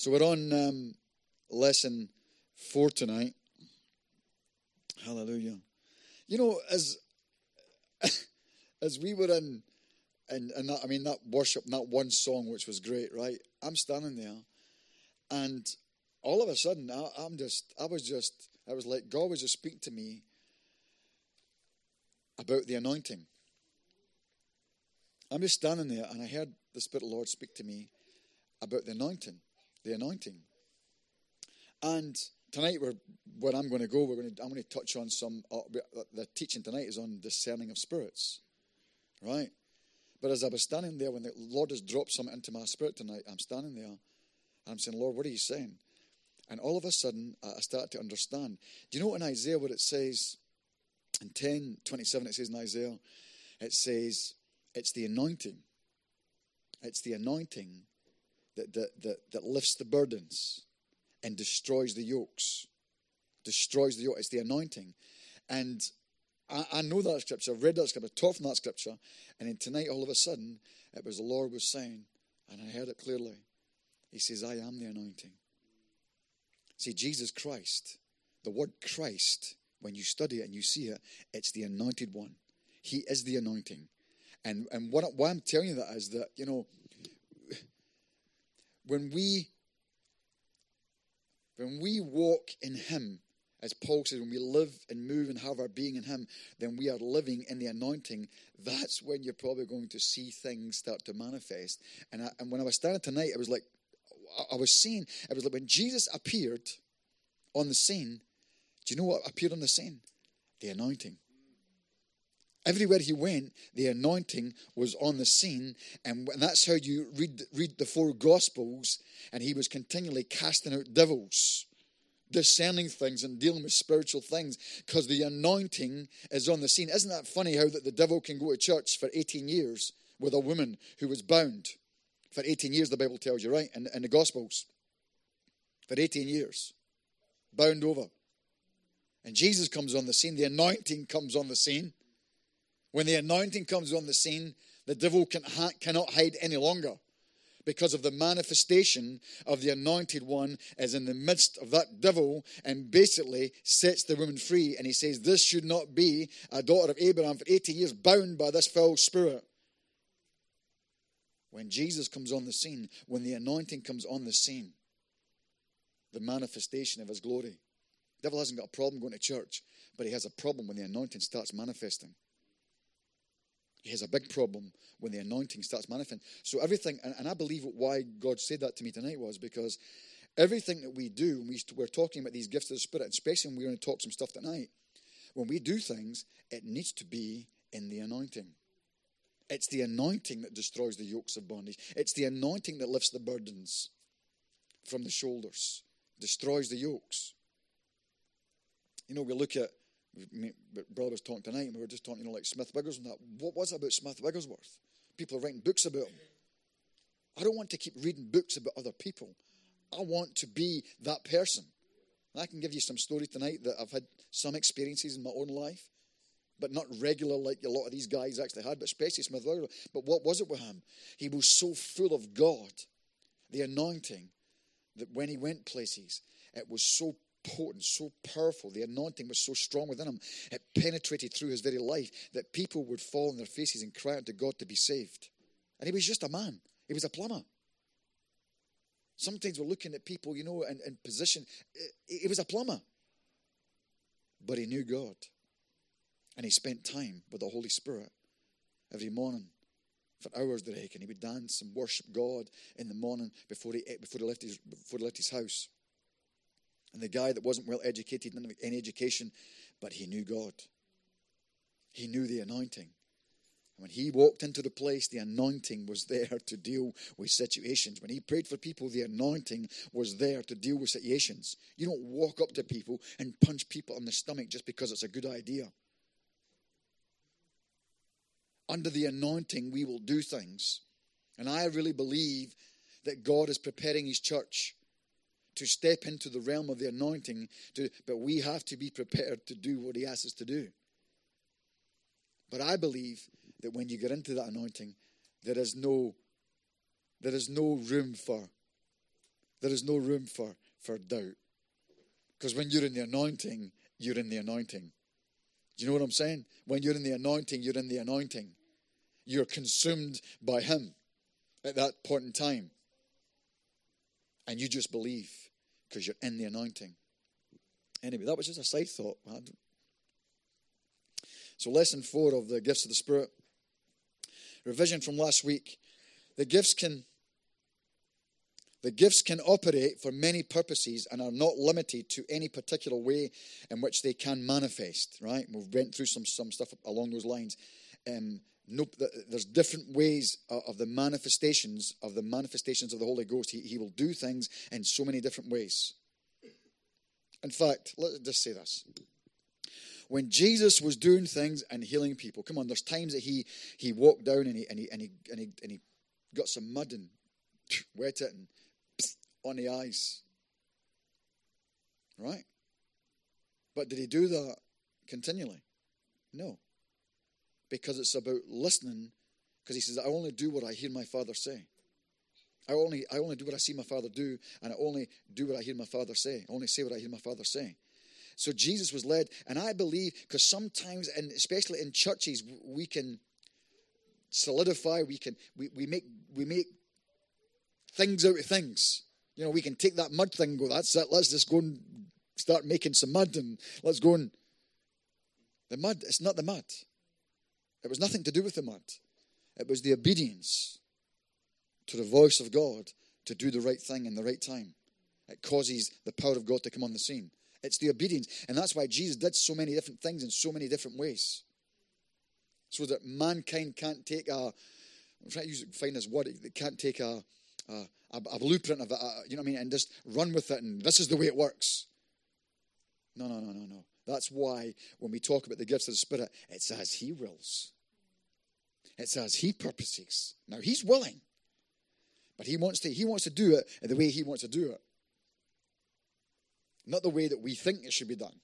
So we're on lesson 4 tonight. Hallelujah. You know, as we were in that, I mean, that worship, that one song, which was great, right? I'm standing there, and all of a sudden, I was like, God was just speaking to me about the anointing. I'm just standing there, and I heard the Spirit of the Lord speak to me about the anointing. And tonight, where I'm going to go, I'm going to touch on some. The teaching tonight is on discerning of spirits, right? But as I was standing there, when the Lord has dropped something into my spirit tonight, I'm standing there, and I'm saying, Lord, what are you saying? And all of a sudden, I started to understand. Do you know in Isaiah what it says? In 10:27, it says in Isaiah, it says, it's the anointing. It's the anointing that lifts the burdens and destroys the yokes. Destroys the yoke. It's the anointing. And I know that scripture. I've read that scripture. I've taught from that scripture. And then tonight, all of a sudden, it was the Lord was saying, and I heard it clearly. He says, I am the anointing. See, Jesus Christ, the word Christ, when you study it and you see it, it's the anointed one. He is the anointing. And why I'm telling you that is that, you know, when we walk in Him, as Paul says, when we live and move and have our being in Him, then we are living in the anointing. That's when you're probably going to see things start to manifest. And when I was standing tonight, it was like, I was seeing, it was like when Jesus appeared on the scene, do you know what appeared on the scene? The anointing. Everywhere He went, the anointing was on the scene, and that's how you read the 4 Gospels, and He was continually casting out devils, discerning things and dealing with spiritual things, because the anointing is on the scene. Isn't that funny how that the devil can go to church for 18 years with a woman who was bound? For 18 years, the Bible tells you, right? In the Gospels. For 18 years. Bound over. And Jesus comes on the scene. The anointing comes on the scene. When the anointing comes on the scene, the devil cannot hide any longer, because of the manifestation of the anointed one is in the midst of that devil and basically sets the woman free. And he says, this should not be a daughter of Abraham for 18 years bound by this foul spirit. When Jesus comes on the scene, when the anointing comes on the scene, the manifestation of His glory. The devil hasn't got a problem going to church, but he has a problem when the anointing starts manifesting. He has a big problem when the anointing starts manifesting. So everything, and I believe why God said that to me tonight was because everything that we do, when we're talking about these gifts of the Spirit, especially when we're going to talk some stuff tonight, when we do things, it needs to be in the anointing. It's the anointing that destroys the yokes of bondage. It's the anointing that lifts the burdens from the shoulders, destroys the yokes. You know, we look at, brother was talking tonight, and we were just talking, like Smith Wigglesworth and that. What was it about Smith Wigglesworth? People are writing books about him. I don't want to keep reading books about other people. I want to be that person. And I can give you some stories tonight that I've had some experiences in my own life, but not regular like a lot of these guys actually had, but especially Smith Wigglesworth. But what was it with him? He was so full of God, the anointing, that when he went places, it was so potent, so powerful. The anointing was so strong within him. It penetrated through his very life that people would fall on their faces and cry out to God to be saved. And he was just a man. He was a plumber. Sometimes we're looking at people, you know, in position. He was a plumber. But he knew God. And he spent time with the Holy Spirit every morning for hours and he would dance and worship God in the morning before he left his house. And the guy that wasn't well educated, didn't have any education, but he knew God. He knew the anointing. And when he walked into the place, the anointing was there to deal with situations. When he prayed for people, the anointing was there to deal with situations. You don't walk up to people and punch people in the stomach just because it's a good idea. Under the anointing, we will do things. And I really believe that God is preparing His church to step into the realm of the anointing, but we have to be prepared to do what He asks us to do. But I believe that when you get into that anointing, there is no room for There is no room for doubt. Because when you're in the anointing, you're in the anointing. Do you know what I'm saying? When you're in the anointing, you're in the anointing. You're consumed by Him at that point in time. And you just believe because you're in the anointing. Anyway, that was just a side thought. So lesson 4 of the gifts of the Spirit. Revision from last week. The gifts can operate for many purposes and are not limited to any particular way in which they can manifest, right? We went through some stuff along those lines. There's different ways of the manifestations of the Holy Ghost. He will do things in so many different ways. In fact, let's just say this. When Jesus was doing things and healing people, come on, there's times that he walked down and he got some mud and wet it and on the eyes. Right? But did he do that continually? No. Because it's about listening, because he says, I only do what I hear my Father say. I only do what I see my Father do, and I only do what I hear my Father say. I only say what I hear my Father say. So Jesus was led, and I believe, because sometimes, and especially in churches, we can solidify, we make things out of things. You know, we can take that mud thing and go, that's it, let's just go and start making some mud, and let's go and... The mud, it's not the mud. It was nothing to do with the mud. It was the obedience to the voice of God to do the right thing in the right time. It causes the power of God to come on the scene. It's the obedience. And that's why Jesus did so many different things in so many different ways. So that mankind can't take I'm trying to find this word. They can't take a blueprint of it, you know what I mean, and just run with it, and this is the way it works. No. That's why when we talk about the gifts of the Spirit, it's as He wills. It's as He purposes. Now, He's willing, but He wants to do it in the way He wants to do it. Not the way that we think it should be done.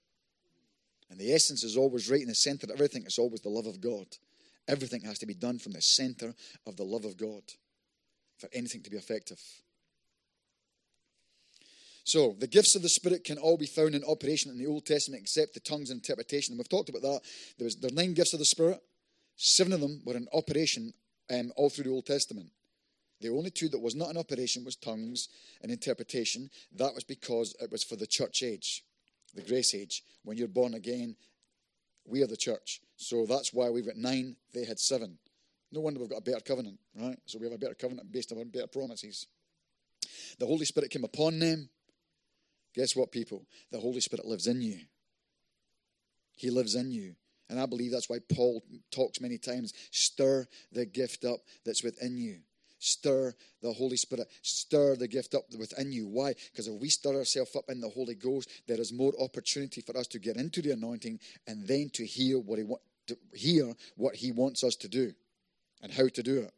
And the essence is always right in the center of everything. It's always the love of God. Everything has to be done from the center of the love of God for anything to be effective. So, the gifts of the Spirit can all be found in operation in the Old Testament except the tongues and interpretation. And we've talked about that. There are 9 gifts of the Spirit. 7 of them were in operation all through the Old Testament. The only 2 that was not in operation was tongues and interpretation. That was because it was for the church age, the grace age. When you're born again, we are the church. So that's why we've got 9, they had 7. No wonder we've got a better covenant, right? So we have a better covenant based on better promises. The Holy Spirit came upon them. Guess what, people? The Holy Spirit lives in you. He lives in you. And I believe that's why Paul talks many times, stir the gift up that's within you. Stir the Holy Spirit. Stir the gift up within you. Why? Because if we stir ourselves up in the Holy Ghost, there is more opportunity for us to get into the anointing and then to hear what He wants us to do and how to do it.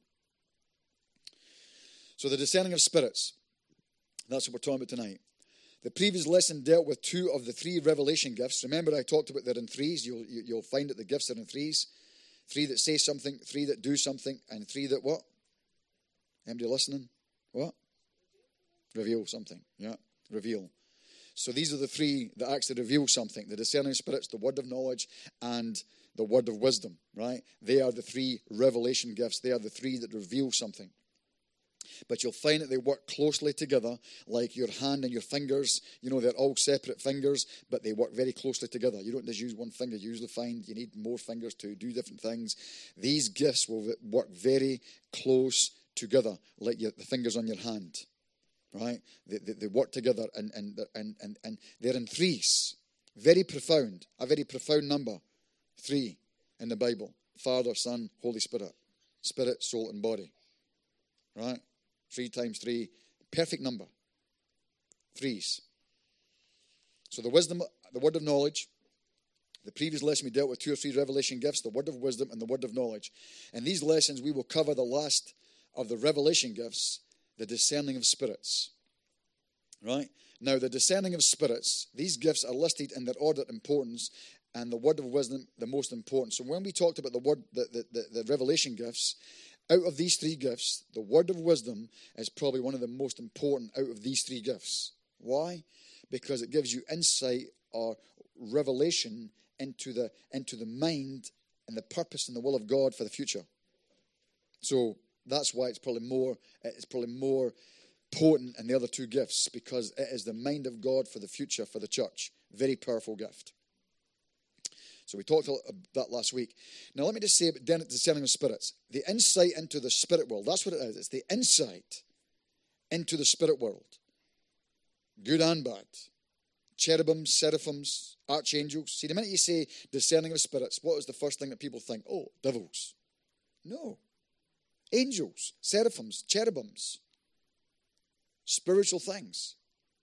So the discerning of spirits. That's what we're talking about tonight. The previous lesson dealt with 2 of the 3 revelation gifts. Remember, I talked about they're in 3s. You'll find that the gifts are in 3s. 3 that say something, 3 that do something, and 3 that what? Anybody listening? What? Reveal something. Yeah, reveal. So these are the 3 that actually reveal something. The discerning spirits, the word of knowledge, and the word of wisdom, right? They are the 3 revelation gifts. They are the 3 that reveal something. But you'll find that they work closely together, like your hand and your fingers. You know, they're all separate fingers, but they work very closely together. You don't just use one finger. You usually find you need more fingers to do different things. These gifts will work very close together, like the fingers on your hand, right? They work together, and they're in 3s. Very profound, a very profound number. 3 in the Bible. Father, Son, Holy Spirit. Spirit, soul, and body. Right? 3 times 3, perfect number. 3s. So the wisdom, the word of knowledge. The previous lesson we dealt with 2 or 3 revelation gifts, the word of wisdom and the word of knowledge. In these lessons we will cover the last of the revelation gifts, the discerning of spirits. Right? Now the discerning of spirits, these gifts are listed in their order of importance, and the word of wisdom the most important. So when we talked about the word, the revelation gifts, Out of these three gifts, the word of wisdom is probably one of the most important out of these three gifts. Why? Because it gives you insight or revelation into the mind and the purpose and the will of God for the future. So that's why it's probably more potent than the other two gifts, because it is the mind of God for the future for the church. Very powerful gift. So we talked about that last week. Now let me just say about discerning of spirits. The insight into the spirit world, that's what it is. It's the insight into the spirit world. Good and bad. Cherubims, seraphims, archangels. See, the minute you say discerning of spirits, what is the first thing that people think? Oh, devils. No. Angels, seraphims, cherubims. Spiritual things.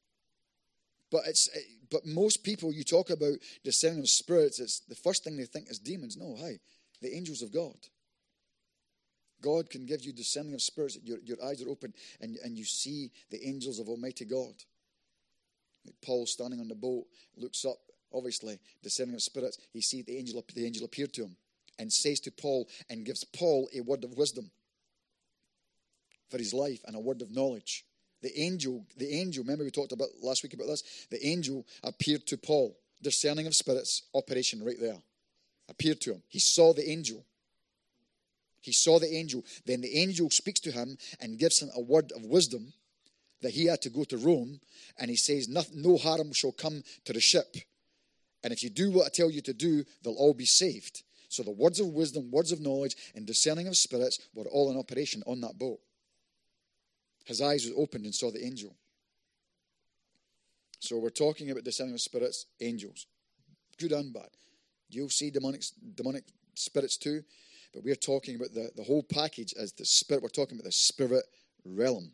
But most people, you talk about discerning of spirits, it's the first thing they think is demons. No, the angels of God. God can give you discerning of spirits. Your eyes are open and you see the angels of Almighty God. Like Paul standing on the boat, looks up, obviously, discerning of spirits. He sees the angel appear to him and says to Paul and gives Paul a word of wisdom for his life and a word of knowledge. The angel, remember we talked about last week about this? The angel appeared to Paul, discerning of spirits, operation right there. Appeared to him. He saw the angel. Then the angel speaks to him and gives him a word of wisdom that he had to go to Rome, and he says, no harm shall come to the ship. And if you do what I tell you to do, they'll all be saved. So the words of wisdom, words of knowledge, and discerning of spirits were all in operation on that boat. His eyes were opened and saw the angel. So we're talking about discerning of spirits, angels. Good and bad. You'll see demonic spirits too, but we're talking about the whole package as the spirit. We're talking about the spirit realm.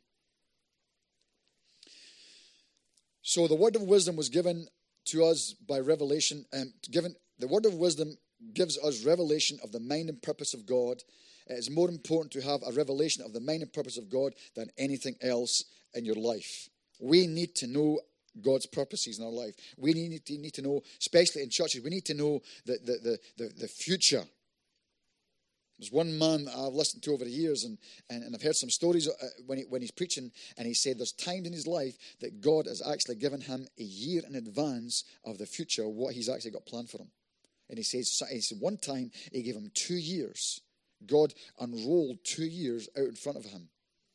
So the word of wisdom was given to us by revelation. The word of wisdom gives us revelation of the mind and purpose of God. It is more important to have a revelation of the mind and purpose of God than anything else in your life. We need to know God's purposes in our life. We need to know, especially in churches, we need to know the future. There's one man I've listened to over the years, and I've heard some stories when he's preaching, and he said there's times in his life that God has actually given him a year in advance of the future, what he's actually got planned for him. And he said one time he gave him 2 years. God unrolled 2 years out in front of him.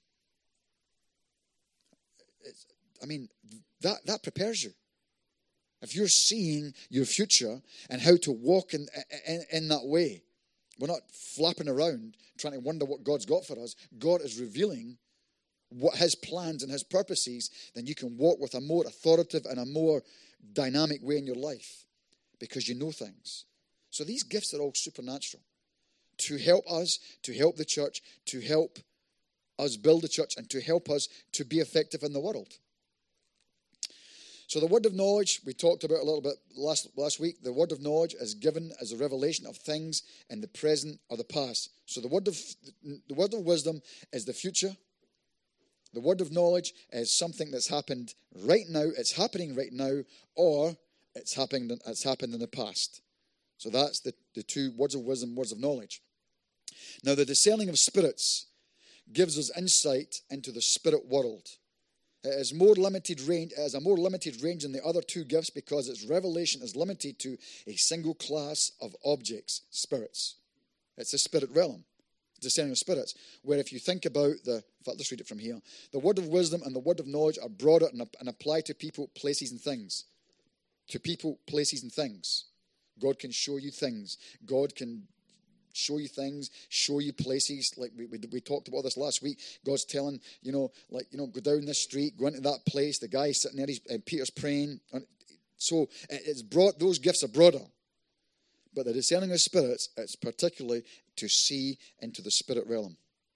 That prepares you. If you're seeing your future and how to walk in that way, we're not flapping around trying to wonder what God's got for us. God is revealing what his plans and his purposes, then you can walk with a more authoritative and a more dynamic way in your life because you know things. So these gifts are all supernatural to help us, to help the church, to help us build the church, and to help us to be effective in the world. So the word of knowledge, we talked about a little bit last week. The word of knowledge is given as a revelation of things in the present or the past. So the word of wisdom is the future. The word of knowledge is something that's happened right now, it's happening right now, or it's happened in the past. So that's the two words of wisdom, words of knowledge. Now the discerning of spirits gives us insight into the spirit world. It has a more limited range than the other two gifts because its revelation is limited to a single class of objects, spirits. It's the spirit realm, discerning of spirits. Where if you think about let's read it from here. The word of wisdom and the word of knowledge are broader and apply to people, places, and things. To people, places, and things. God can show you things. God can show you things, show you places. Like we talked about this last week. God's telling, go down this street, go into that place. The guy's sitting there, Peter's praying. So it's broad. Those gifts are broader. But the discerning of spirits, it's particularly to see into the spirit realm.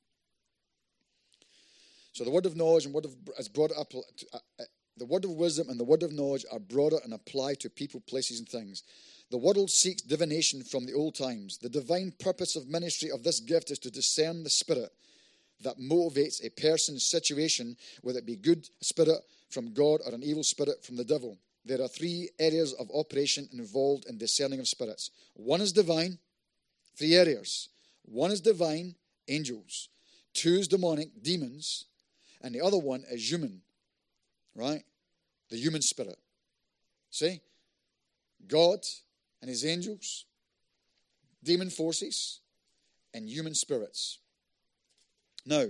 So the word of knowledge and the word of wisdom and the word of knowledge are broader and apply to people, places, and things. The world seeks divination from the old times. The divine purpose of ministry of this gift is to discern the spirit that motivates a person's situation, whether it be good spirit from God or an evil spirit from the devil. There are 3 areas of operation involved in discerning of spirits. One is divine. 3 areas. One is divine, angels. 2 is demonic, demons, and the other one is human, right? The human spirit. See? God and his angels, demon forces, and human spirits. Now,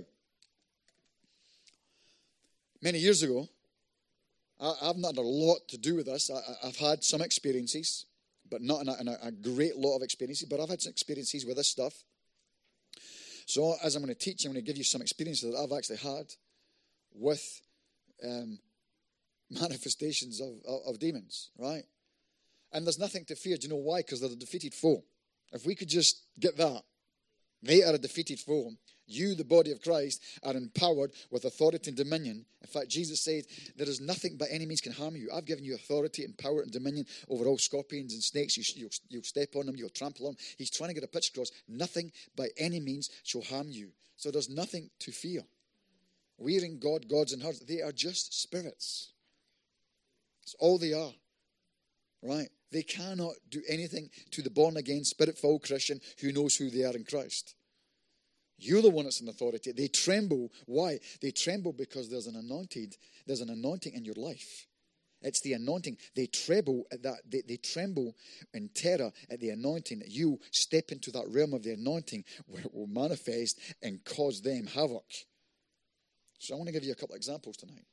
many years ago, I've not had a lot to do with this. I've had some experiences, but not in a great lot of experiences, but I've had some experiences with this stuff. So as I'm going to teach, I'm going to give you some experiences that I've actually had with manifestations of demons, right? And there's nothing to fear. Do you know why? Because they're the defeated foe. If we could just get that, they are a defeated foe. You, the body of Christ, are empowered with authority and dominion. In fact, Jesus said, there is nothing by any means can harm you. I've given you authority and power and dominion over all scorpions and snakes. You'll step on them, you'll trample on them. He's trying to get a picture across. Nothing by any means shall harm you. So there's nothing to fear. We're in God, gods and hearts. They are just spirits. That's all they are. Right? They cannot do anything to the born-again, spirit-filled Christian who knows who they are in Christ. You're the one that's in authority. They tremble. Why? They tremble because there's an anointing in your life. It's the anointing. They tremble at that. They tremble in terror at the anointing. That you step into that realm of the anointing where it will manifest and cause them havoc. So I want to give you a couple of examples tonight.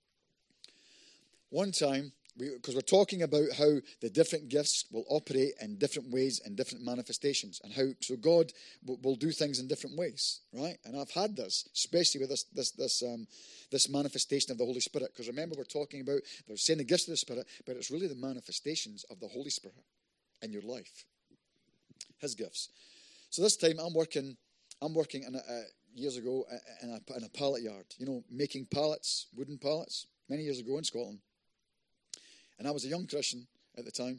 One time, because we're talking about how the different gifts will operate in different ways and different manifestations, and how so God will do things in different ways, right? And I've had this, especially with this manifestation of the Holy Spirit. Because remember, we're talking about they're saying the gifts of the Spirit, but it's really the manifestations of the Holy Spirit in your life, His gifts. So this time, I'm working in years ago in a pallet yard. You know, making pallets, wooden pallets, many years ago in Scotland. And I was a young Christian at the time.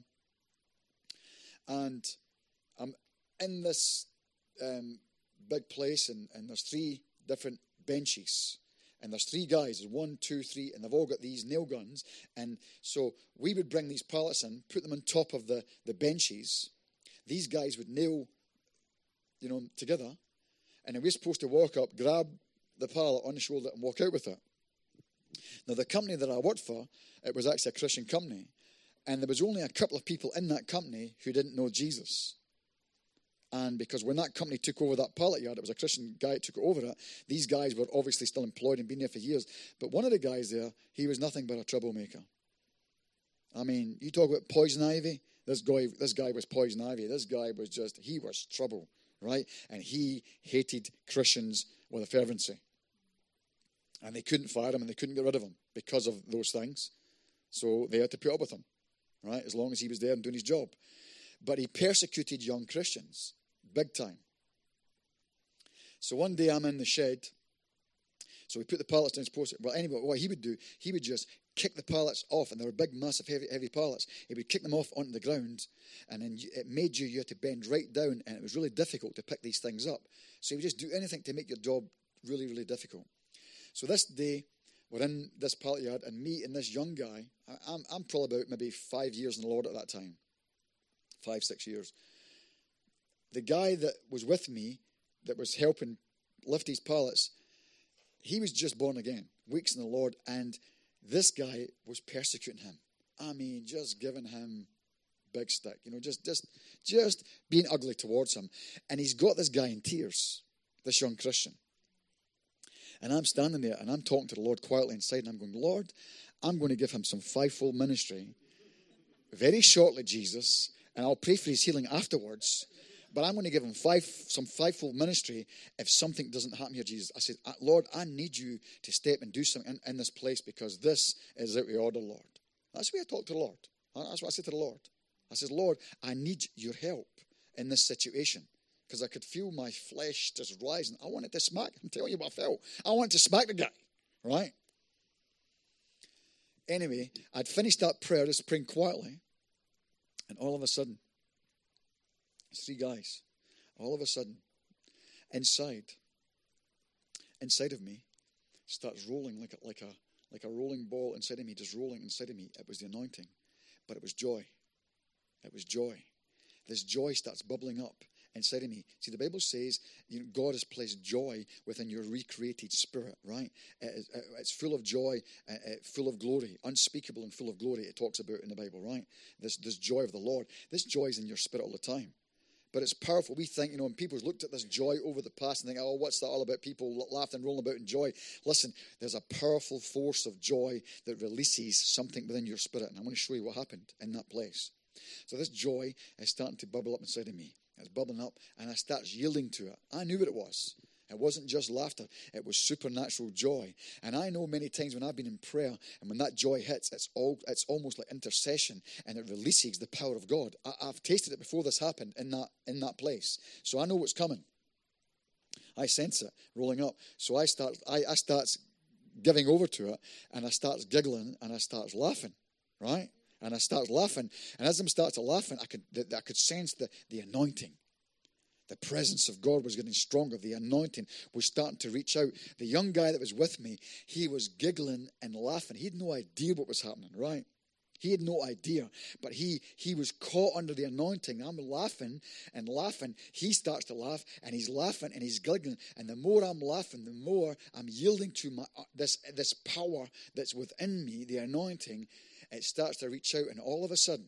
And I'm in this big place, and there's 3 different benches. And there's 3 guys, there's 1, 2, 3, and they've all got these nail guns. And so we would bring these pallets in, put them on top of the benches. These guys would nail, together. And then we're supposed to walk up, grab the pallet on the shoulder and walk out with it. Now, the company that I worked for, it was actually a Christian company. And there was only a couple of people in that company who didn't know Jesus. And because when that company took over that pallet yard, it was a Christian guy that took over it. These guys were obviously still employed and been there for years. But one of the guys there, he was nothing but a troublemaker. I mean, you talk about poison ivy. This guy was poison ivy. This guy he was trouble, right? And he hated Christians with a fervency. And they couldn't fire him and they couldn't get rid of him because of those things. So they had to put up with him, right, as long as he was there and doing his job. But he persecuted young Christians, big time. So one day I'm in the shed. So we put the pallets down his post. Well, anyway, what he would do, he would just kick the pallets off, and they were big, massive, heavy pallets. He would kick them off onto the ground, and then it made you had to bend right down, and it was really difficult to pick these things up. So he would just do anything to make your job really, really difficult. So this day, we're in this pallet yard, and me and this young guy, I'm probably about maybe 5 years in the Lord at that time. 5, 6 years. The guy that was with me, that was helping lift these pallets, he was just born again, weeks in the Lord, and this guy was persecuting him. I mean, just giving him big stick, just being ugly towards him. And he's got this guy in tears, this young Christian. And I'm standing there, and I'm talking to the Lord quietly inside, and I'm going, Lord, I'm going to give him some 5-fold ministry very shortly, Jesus, and I'll pray for his healing afterwards. But I'm going to give him some 5-fold ministry if something doesn't happen here, Jesus. I said, Lord, I need you to step and do something in this place because this is out of order, Lord. That's the way I talk to the Lord. That's what I said to the Lord. I said, Lord, I need your help in this situation because I could feel my flesh just rising. I wanted to smack. I'm telling you what I felt. I wanted to smack the guy, right? Anyway, I'd finished that prayer, just praying quietly, and all of a sudden, 3 guys, all of a sudden, inside of me, starts rolling like a rolling ball inside of me, just rolling inside of me. It was the anointing, but it was joy. It was joy. This joy starts bubbling up inside of me. See, the Bible says God has placed joy within your recreated spirit, right? It's full of joy, full of glory, unspeakable and full of glory, it talks about in the Bible, right? This joy of the Lord. This joy is in your spirit all the time. But it's powerful. We think, when people's looked at this joy over the past and think, oh, what's that all about? People laughing and rolling about in joy. Listen, there's a powerful force of joy that releases something within your spirit. And I want to show you what happened in that place. So this joy is starting to bubble up inside of me. It's bubbling up, and I start yielding to it. I knew what it was. It wasn't just laughter. It was supernatural joy. And I know many times when I've been in prayer, and when that joy hits, it's almost like intercession, and it releases the power of God. I've tasted it before this happened in that place. So I know what's coming. I sense it rolling up. So I start giving over to it, and I start giggling, and I start laughing, right? And I start laughing. And as I started laughing, I could sense the anointing. The presence of God was getting stronger. The anointing was starting to reach out. The young guy that was with me, he was giggling and laughing. He had no idea what was happening, right? He had no idea. But he was caught under the anointing. I'm laughing and laughing. He starts to laugh, and he's laughing and he's giggling. And the more I'm laughing, the more I'm yielding to this power that's within me, the anointing. It starts to reach out, and all of a sudden,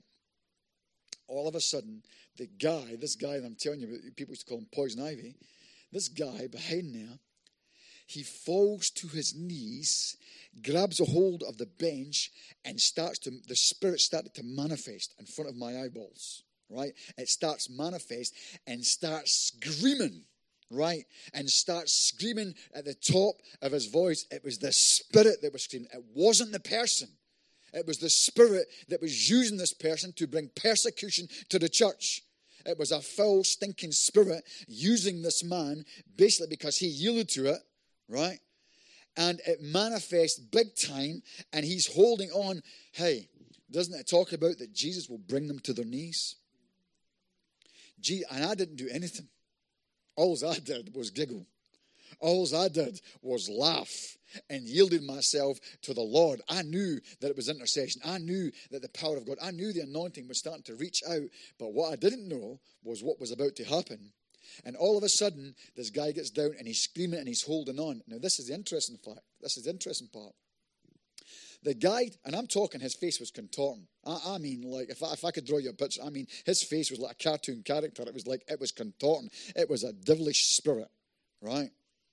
this guy that I'm telling you, people used to call him Poison Ivy, this guy behind there, he falls to his knees, grabs a hold of the bench, and the Spirit started to manifest in front of my eyeballs, right? It starts manifest and starts screaming, right? And starts screaming at the top of his voice. It was the Spirit that was screaming. It wasn't the person. It was the Spirit that was using this person to bring persecution to the church. It was a foul, stinking spirit using this man basically because he yielded to it, right? And it manifests big time, and he's holding on. Hey, doesn't it talk about that Jesus will bring them to their knees? And I didn't do anything. All I did was giggle. All I did was laugh and yielded myself to the Lord. I knew that it was intercession. I knew that the power of God, I knew the anointing was starting to reach out. But what I didn't know was what was about to happen. And all of a sudden, this guy gets down and he's screaming and he's holding on. Now, this is the interesting fact. This is the interesting part. The guy, and I'm talking, his face was contorting. I mean, like, if I could draw you a picture, I mean, his face was like a cartoon character. It was like, it was contorting. It was a devilish spirit, right?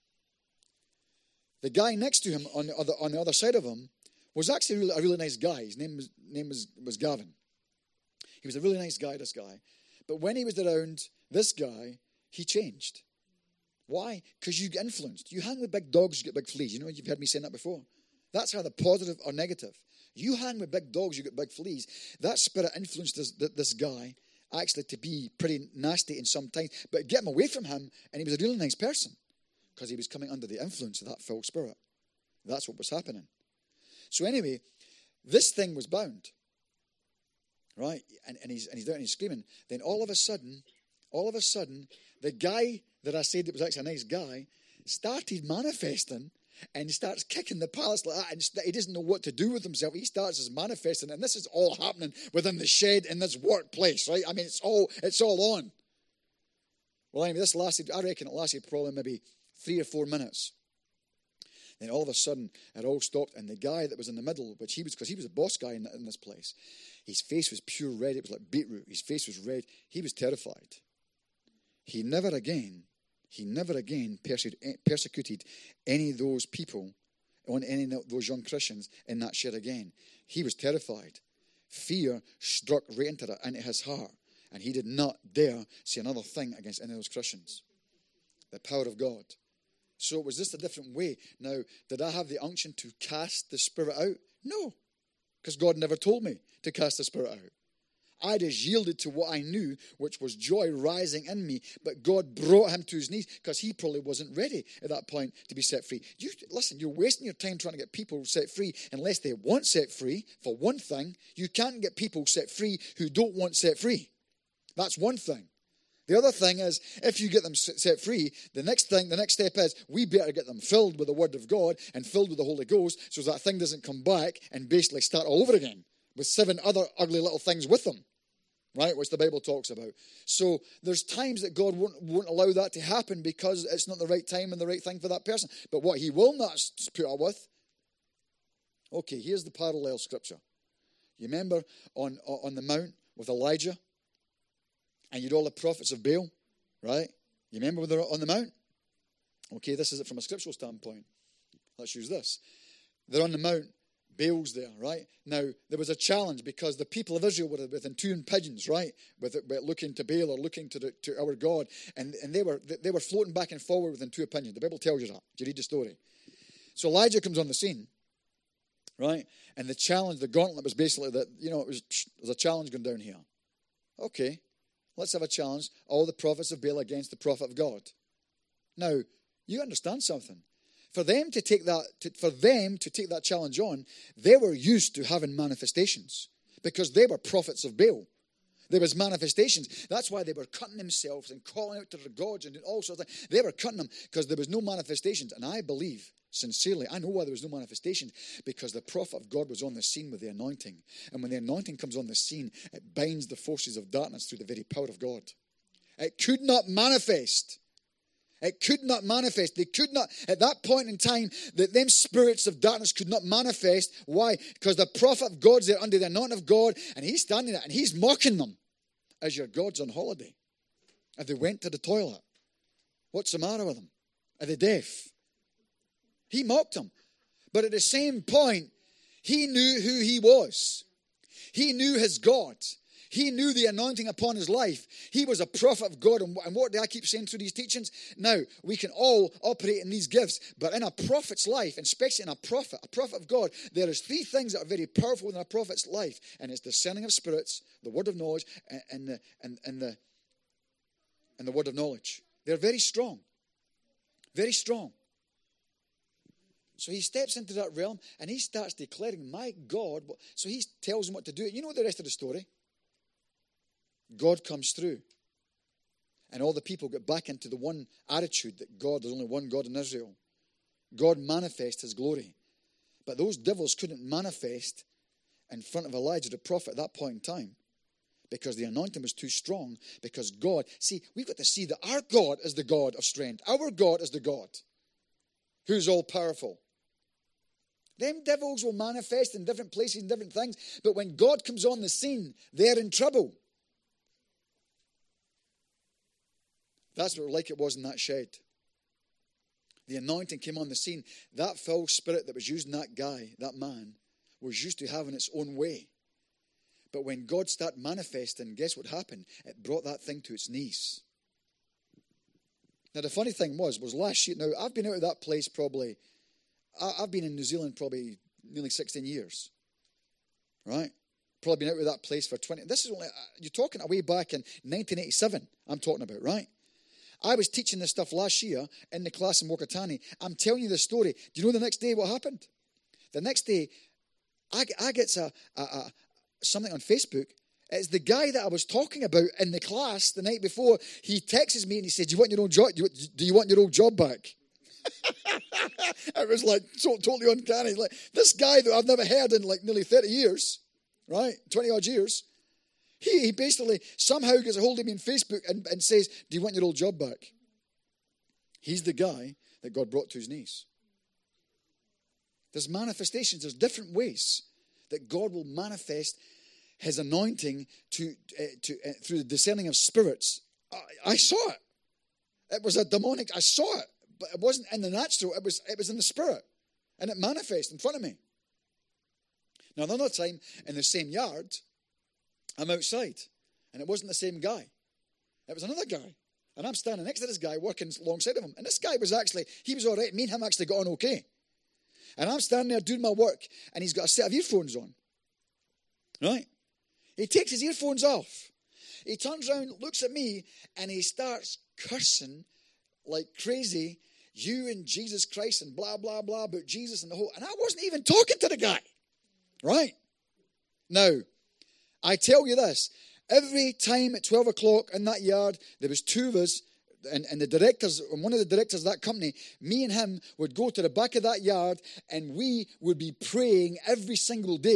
The guy next to him on the other side of him was actually a really nice guy. His name was Gavin. He was a really nice guy, this guy. But when he was around this guy, he changed. Why? Because you get influenced. You hang with big dogs, you get big fleas. You've heard me saying that before. That's how the positive or negative. You hang with big dogs, you get big fleas. That spirit influenced this guy actually to be pretty nasty in some times. But get him away from him, and he was a really nice person. Because he was coming under the influence of that foul spirit. That's what was happening. So anyway, this thing was bound. Right? And he's down and he's screaming. Then all of a sudden, the guy that I said that was actually a nice guy started manifesting, and he starts kicking the pallets like that, and he doesn't know what to do with himself. He starts as manifesting, and this is all happening within the shed in this workplace, right? I mean, it's all on. Well, anyway, I reckon it lasted probably maybe 3 or 4 minutes. Then all of a sudden, it all stopped, and the guy that was in the middle, because he was a boss guy in this place, his face was pure red. It was like beetroot. His face was red. He was terrified. He never again persecuted any of those people, on any of those young Christians in that shed again. He was terrified. Fear struck right into his heart, and he did not dare say another thing against any of those Christians. The power of God. So was this a different way? Now, did I have the unction to cast the spirit out? No, because God never told me to cast the spirit out. I just yielded to what I knew, which was joy rising in me. But God brought him to his knees because he probably wasn't ready at that point to be set free. Listen, you're wasting your time trying to get people set free unless they want set free. For one thing, you can't get people set free who don't want set free. That's one thing. The other thing is, if you get them set free, the next step is we better get them filled with the Word of God and filled with the Holy Ghost so that thing doesn't come back and basically start all over again with 7 other ugly little things with them. right? Which the Bible talks about. So there's times that God won't allow that to happen because it's not the right time and the right thing for that person. But what he will not put up with, okay, here's the parallel scripture. You remember on the mount with Elijah? And you'd all the prophets of Baal, right? You remember when they're on the mount? Okay, this is it from a scriptural standpoint. Let's use this. They're on the mount. Baal's there, right? Now, there was a challenge because the people of Israel were within two pigeons, right? With looking to Baal or looking to our God. And they were floating back and forward within two opinions. The Bible tells you that. You read the story. So Elijah comes on the scene, right? And the challenge, the gauntlet was basically that, there's a challenge going down here. Okay, let's have a challenge. All the prophets of Baal against the prophet of God. Now, you understand something. For them to take that challenge on, they were used to having manifestations because they were prophets of Baal. There was manifestations. That's why they were cutting themselves and calling out to their gods and doing all sorts of things. They were cutting them because there was no manifestations. And I believe, sincerely, I know why there was no manifestations, because the prophet of God was on the scene with the anointing. And when the anointing comes on the scene, it binds the forces of darkness through the very power of God. It could not manifest. It could not manifest. They could not, at that point in time, them spirits of darkness could not manifest. Why? Because the prophet of God's there under the anointing of God, and he's standing there, and he's mocking them as your God's on holiday. And they went to the toilet. What's the matter with them? Are they deaf? He mocked them. But at the same point, he knew who he was. He knew his God. He knew the anointing upon his life. He was a prophet of God. And what do I keep saying through these teachings? Now, we can all operate in these gifts. But in a prophet's life, and especially in a prophet of God, there is three things that are very powerful in a prophet's life. And it's discerning of spirits, the word of knowledge, and the word of knowledge. They're very strong. Very strong. So he steps into that realm and he starts declaring, my God. So he tells them what to do. You know the rest of the story. God comes through. And all the people get back into the one attitude that there's only one God in Israel. God manifests his glory. But those devils couldn't manifest in front of Elijah the prophet at that point in time. Because the anointing was too strong. Because God, see, we've got to see that our God is the God of strength. Our God is the God who's all powerful. Them devils will manifest in different places and different things. But when God comes on the scene, they're in trouble. That's what like it was in that shed. The anointing came on the scene. That foul spirit that was using that guy, that man, was used to having its own way. But when God started manifesting, guess what happened? It brought that thing to its knees. Now, the funny thing was last year, now, I've been out of that place probably, I've been in New Zealand probably nearly 16 years, right? Probably been out of that place for 20, this is only, you're talking way back in 1987, I'm talking about, right? I was teaching this stuff last year in the class in Whakatane. I'm telling you this story. Do you know the next day what happened? The next day, I get something on Facebook. It's the guy that I was talking about in the class the night before. He texts me and he said, do you want your old job? Do you want your old job back? It was like totally uncanny. Like this guy that I've never heard in like nearly 30 years, right? 20 odd years. He basically somehow gets a hold of me on Facebook and says, do you want your old job back? He's the guy that God brought to his knees. There's manifestations. There's different ways that God will manifest his anointing through the discerning of spirits. I saw it. It was a demonic. I saw it, but it wasn't in the natural. It was in the spirit, and it manifested in front of me. Now another time in the same yard, I'm outside, and it wasn't the same guy. It was another guy, and I'm standing next to this guy working alongside of him. And this guy was he was all right. Me and him actually got on okay. And I'm standing there doing my work, and he's got a set of earphones on, right? He takes his earphones off. He turns around, looks at me, and he starts cursing like crazy. You and Jesus Christ and blah, blah, blah about Jesus and the whole. And I wasn't even talking to the guy, right? Now, I tell you this. Every time at 12 o'clock in that yard, there was two of us, and the directors, and one of the directors of that company, me and him would go to the back of that yard, and we would be praying every single day.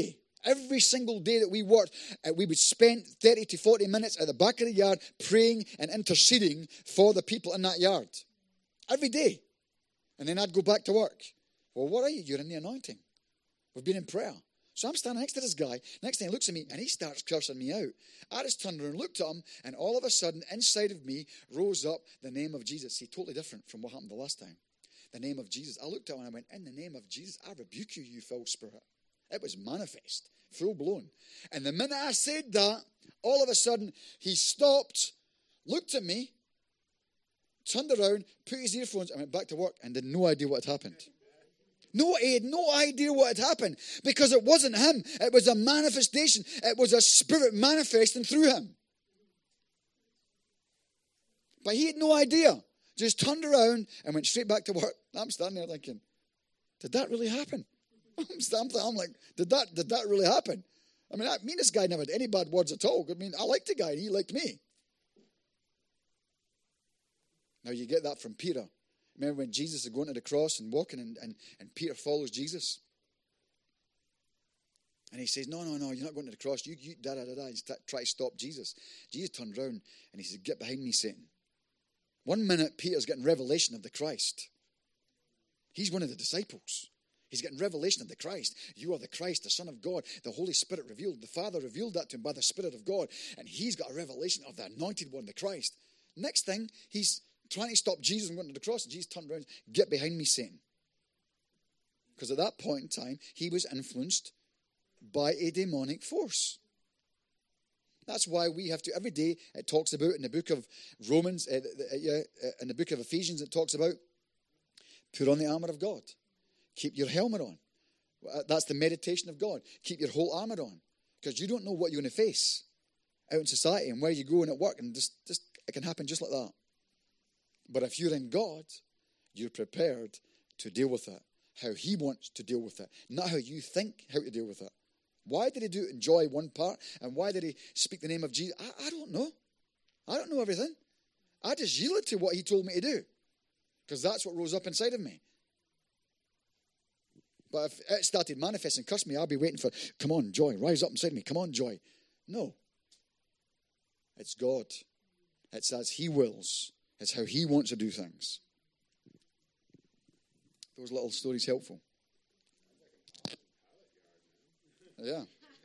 Every single day that we worked, we would spend 30 to 40 minutes at the back of the yard praying and interceding for the people in that yard. Every day. And then I'd go back to work. Well, what are you? You're in the anointing. We've been in prayer. So I'm standing next to this guy. Next thing he looks at me and he starts cursing me out. I just turned around and looked at him, and all of a sudden, inside of me rose up the name of Jesus. See, totally different from what happened the last time. The name of Jesus. I looked at him and I went, in the name of Jesus, I rebuke you, you foul spirit. It was manifest, full blown. And the minute I said that, all of a sudden, he stopped, looked at me, turned around, put his earphones, and went back to work and had no idea what had happened. No, he had no idea what had happened because it wasn't him. It was a manifestation. It was a spirit manifesting through him. But he had no idea. Just turned around and went straight back to work. I'm standing there thinking, did that really happen? I'm like, did that really happen? I mean, me and this guy never had any bad words at all. I mean, I liked the guy and he liked me. Now you get that from Peter. Remember when Jesus is going to the cross and walking and Peter follows Jesus? And he says, no, you're not going to the cross. You and try to stop Jesus. Jesus turned around and he said, get behind me, Satan. 1 minute, Peter's getting revelation of the Christ. He's one of the disciples. He's getting revelation of the Christ. You are the Christ, the Son of God. The Holy Spirit revealed. The Father revealed that to him by the Spirit of God. And he's got a revelation of the anointed one, the Christ. Next thing, he's trying to stop Jesus from going to the cross. And Jesus turned around, get behind me, Satan. Because at that point in time, he was influenced by a demonic force. That's why we have to, every day, it talks about in the book of Romans, in the book of Ephesians, it talks about put on the armor of God. Keep your helmet on. That's the meditation of God. Keep your whole armor on. Because you don't know what you're going to face out in society and where you go and at work. And just it can happen just like that. But if you're in God, you're prepared to deal with it. How he wants to deal with it. Not how you think how to deal with it. Why did he do it in joy one part? And why did he speak the name of Jesus? I don't know. I don't know everything. I just yielded to what he told me to do. Because that's what rose up inside of me. But if it started manifesting, curse me, I'll be waiting for, come on, joy, rise up inside me. Come on, joy. No. It's God. It's as he wills. It's how he wants to do things. Those little stories helpful. Yeah.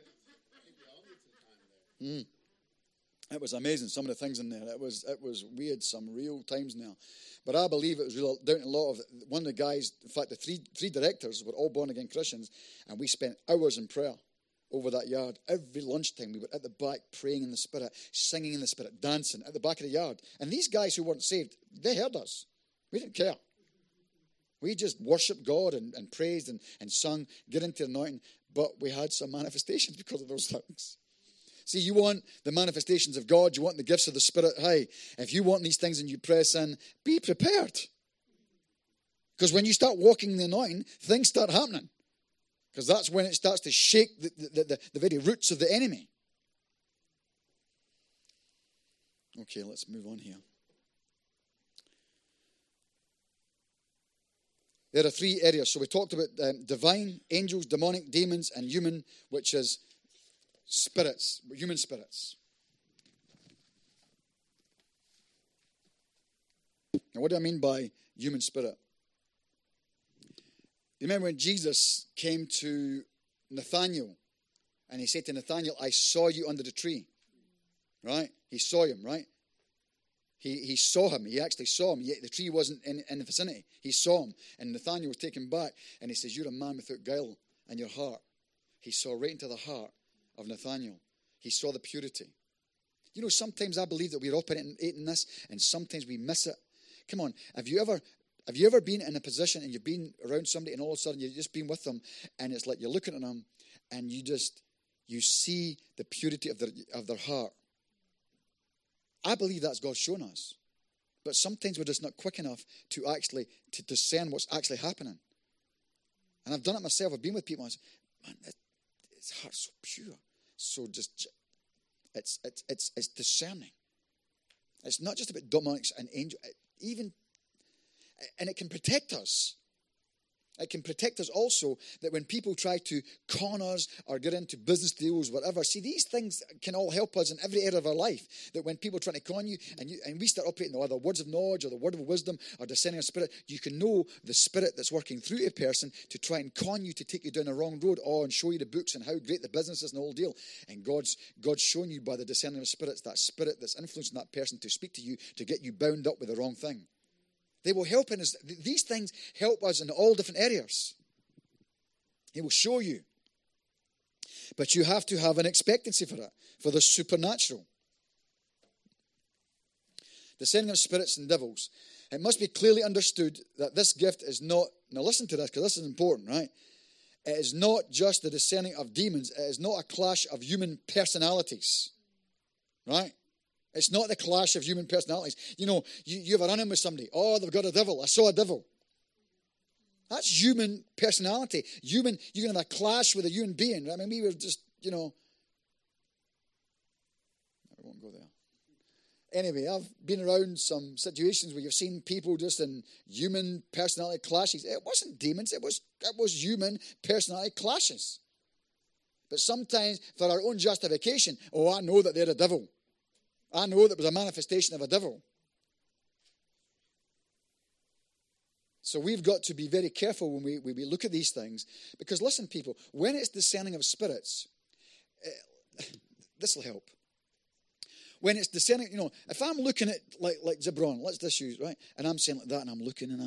It was amazing, some of the things in there. It was we had some real times now. But I believe it was real, down to a lot of, one of the guys, in fact, the three directors were all born-again Christians, and we spent hours in prayer over that yard. Every lunchtime, we were at the back praying in the Spirit, singing in the Spirit, dancing at the back of the yard. And these guys who weren't saved, they heard us. We didn't care. We just worshiped God and praised and sung, get into the anointing. But we had some manifestations because of those things. See, you want the manifestations of God, you want the gifts of the Spirit. Hey, if you want these things and you press in, be prepared. Because when you start walking in the anointing, things start happening. Because that's when it starts to shake the very roots of the enemy. Okay, let's move on here. There are 3 areas. So we talked about divine, angels, demonic, demons, and human, which is spirits, human spirits. Now, what do I mean by human spirit? You remember when Jesus came to Nathanael, and he said to Nathanael, I saw you under the tree. Right? He saw him, right? He saw him. He actually saw him. Yet the tree wasn't in the vicinity. He saw him. And Nathanael was taken back. And he says, you're a man without guile in your heart. He saw right into the heart of Nathanael. He saw the purity. You know, sometimes I believe that we're operating in this, and sometimes we miss it. Come on, have you ever been in a position and you've been around somebody and all of a sudden you've just been with them and it's like you're looking at them and you see the purity of their heart. I believe that's God showing us. But sometimes we're just not quick enough to actually to discern what's actually happening. And I've done it myself. I've been with people and I say, man, his heart's so pure. So just, it's discerning. It's not just about demonics and angels, even, and it can protect us. It can protect us also that when people try to con us or get into business deals, whatever. See, these things can all help us in every area of our life. That when people are trying to con you and we start operating the other words of knowledge or the word of wisdom or discerning of spirit, you can know the spirit that's working through a person to try and con you to take you down the wrong road and show you the books and how great the business is and the whole deal. And God's showing you by the discerning of spirits, that spirit that's influencing that person to speak to you to get you bound up with the wrong thing. They will help in us. These things help us in all different areas. He will show you. But you have to have an expectancy for it, for the supernatural. The sending of spirits and devils. It must be clearly understood that this gift is not, now listen to this because this is important, right? It is not just the discerning of demons. It is not a clash of human personalities, right? It's not the clash of human personalities. You know, you have a run-in with somebody. Oh, they've got a devil. I saw a devil. That's human personality. You're going to have a clash with a human being. I mean, we were just, I won't go there. Anyway, I've been around some situations where you've seen people just in human personality clashes. It wasn't demons. It was human personality clashes. But sometimes for our own justification, I know that they're a devil. I know that it was a manifestation of a devil. So we've got to be very careful when we look at these things. Because listen, people, when it's discerning of spirits, this will help. When it's discerning, if I'm looking at, like Zebron, let's just use, right? And I'm saying like that, and I'm looking, and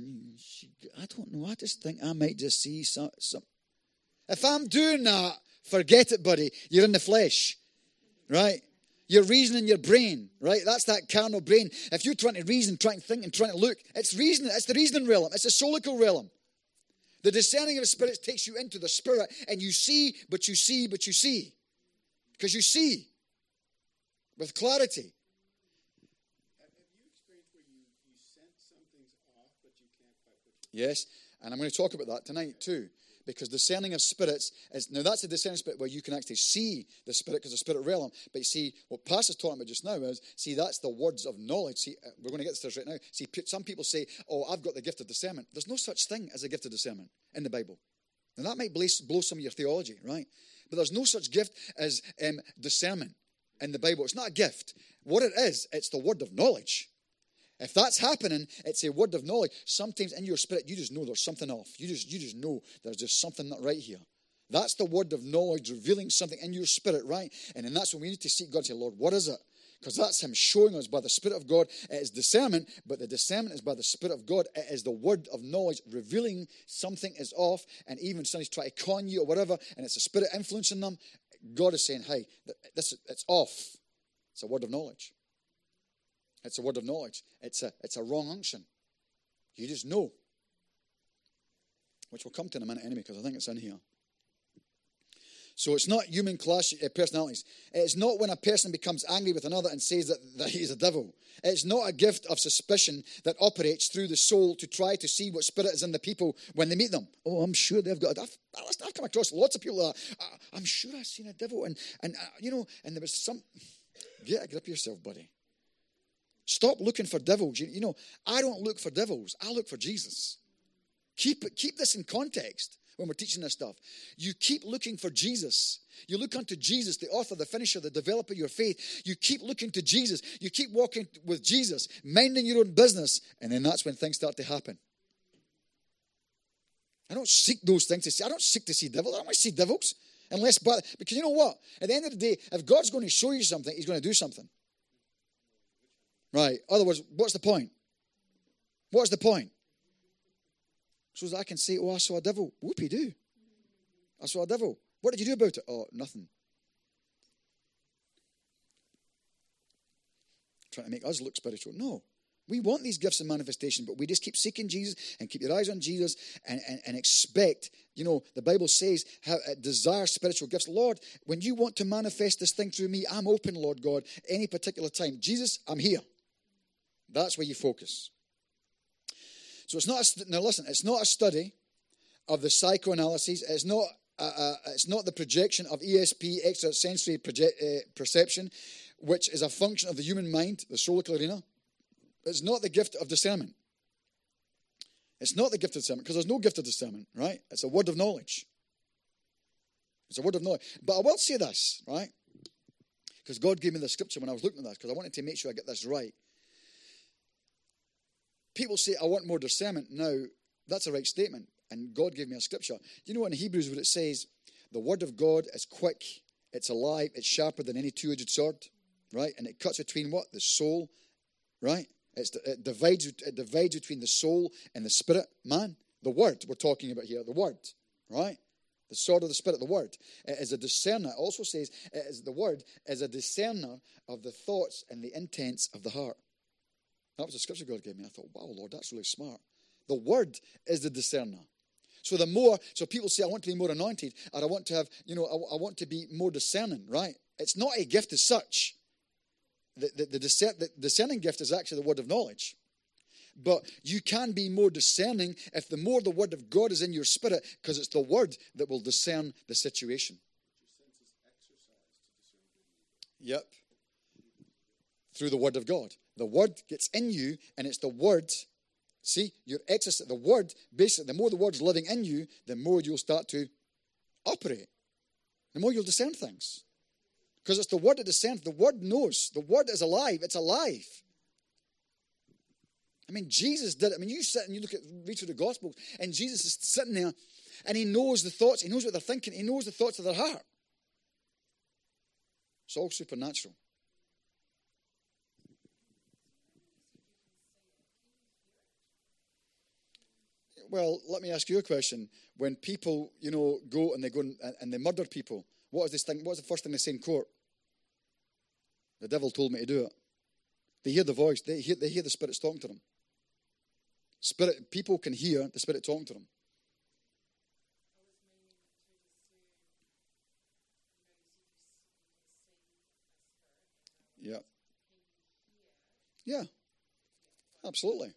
I don't know, I just think I might just see some. If I'm doing that, forget it, buddy. You're in the flesh, right? You're reasoning your brain, right? That's that carnal brain. If you're trying to reason, trying to think, and trying to look, it's reasoning. It's the reasoning realm. It's the soulical realm. The discerning of spirits takes you into the spirit, and you see, but you see, but you see. Because you see with clarity. Have you experienced where you sense something's off, but you can't quite put your... Yes, and I'm going to talk about that tonight too. Because discerning of spirits is, now that's a discerning spirit where you can actually see the spirit because the spirit realm. But you see, what Pastor's talking about just now is, that's the words of knowledge. See, we're going to get to this right now. See, some people say, I've got the gift of discernment. There's no such thing as a gift of discernment in the Bible. Now that might blow some of your theology, right? But there's no such gift as discernment in the Bible. It's not a gift. What it is, it's the word of knowledge. If that's happening, it's a word of knowledge. Sometimes in your spirit, you just know there's something off. You just know there's just something not right here. That's the word of knowledge revealing something in your spirit, right? And then that's when we need to seek God and say, Lord, what is it? Because that's Him showing us by the Spirit of God. It is discernment, but the discernment is by the Spirit of God. It is the word of knowledge revealing something is off, and even somebody's trying to con you or whatever, and it's the Spirit influencing them. God is saying, hey, it's off. It's a word of knowledge. It's a word of knowledge. It's a wrong unction. You just know. Which we'll come to in a minute anyway, because I think it's in here. So it's not human clash personalities. It's not when a person becomes angry with another and says that he's a devil. It's not a gift of suspicion that operates through the soul to try to see what spirit is in the people when they meet them. I'm sure they've got... I've come across lots of people that I'm sure I've seen a devil. And there was some... Get a grip of yourself, buddy. Stop looking for devils. I don't look for devils. I look for Jesus. Keep this in context when we're teaching this stuff. You keep looking for Jesus. You look unto Jesus, the author, the finisher, the developer of your faith. You keep looking to Jesus. You keep walking with Jesus, minding your own business, and then that's when things start to happen. I don't seek those things to see. I don't seek to see devils. I don't want to see devils. Because you know what? At the end of the day, if God's going to show you something, He's going to do something. Right. In other words, what's the point? What's the point? So that I can say, I saw a devil. Whoopie-doo. I saw a devil. What did you do about it? Nothing. Trying to make us look spiritual. No. We want these gifts and manifestation, but we just keep seeking Jesus and keep your eyes on Jesus and expect, the Bible says, desire spiritual gifts. Lord, when you want to manifest this thing through me, I'm open, Lord God, any particular time. Jesus, I'm here. That's where you focus. So it's not a study of the psychoanalysis. It's not the projection of ESP, extrasensory perception, which is a function of the human mind, the soulical arena. It's not the gift of discernment. It's not the gift of discernment, because there's no gift of discernment, right? It's a word of knowledge. It's a word of knowledge. But I will say this, right? Because God gave me the scripture when I was looking at this, because I wanted to make sure I get this right. People say, I want more discernment. Now, that's a right statement. And God gave me a scripture. Do you know in Hebrews where it says, the word of God is quick, it's alive, it's sharper than any two-edged sword, right? And it cuts between what? The soul, right? It divides between the soul and the spirit, man. The word we're talking about here, the word, right? The sword of the spirit, the word. It is a discerner. It also says the word is a discerner of the thoughts and the intents of the heart. That was the scripture God gave me. I thought, wow, Lord, that's really smart. The word is the discerner. So people say, I want to be more anointed, and I want to have, I want to be more discerning, right? It's not a gift as such. The discerning gift is actually the word of knowledge. But you can be more discerning if the more the word of God is in your spirit, because it's the word that will discern the situation. Yep. Through the word of God. The word gets in you, and it's the word. See, your exercise, the word, basically, the more the word's living in you, the more you'll start to operate. The more you'll discern things. Because it's the word that discerns. The word knows. The word is alive. It's alive. I mean, Jesus did it. I mean, you sit and you read through the Gospels, and Jesus is sitting there, and he knows the thoughts. He knows what they're thinking. He knows the thoughts of their heart. It's all supernatural. Well, let me ask you a question. When people, go and they murder people, what's the first thing they say in court? The devil told me to do it. They hear the voice. They hear the Spirit talking to them. People can hear the Spirit talking to them. Yeah. Yeah. Absolutely.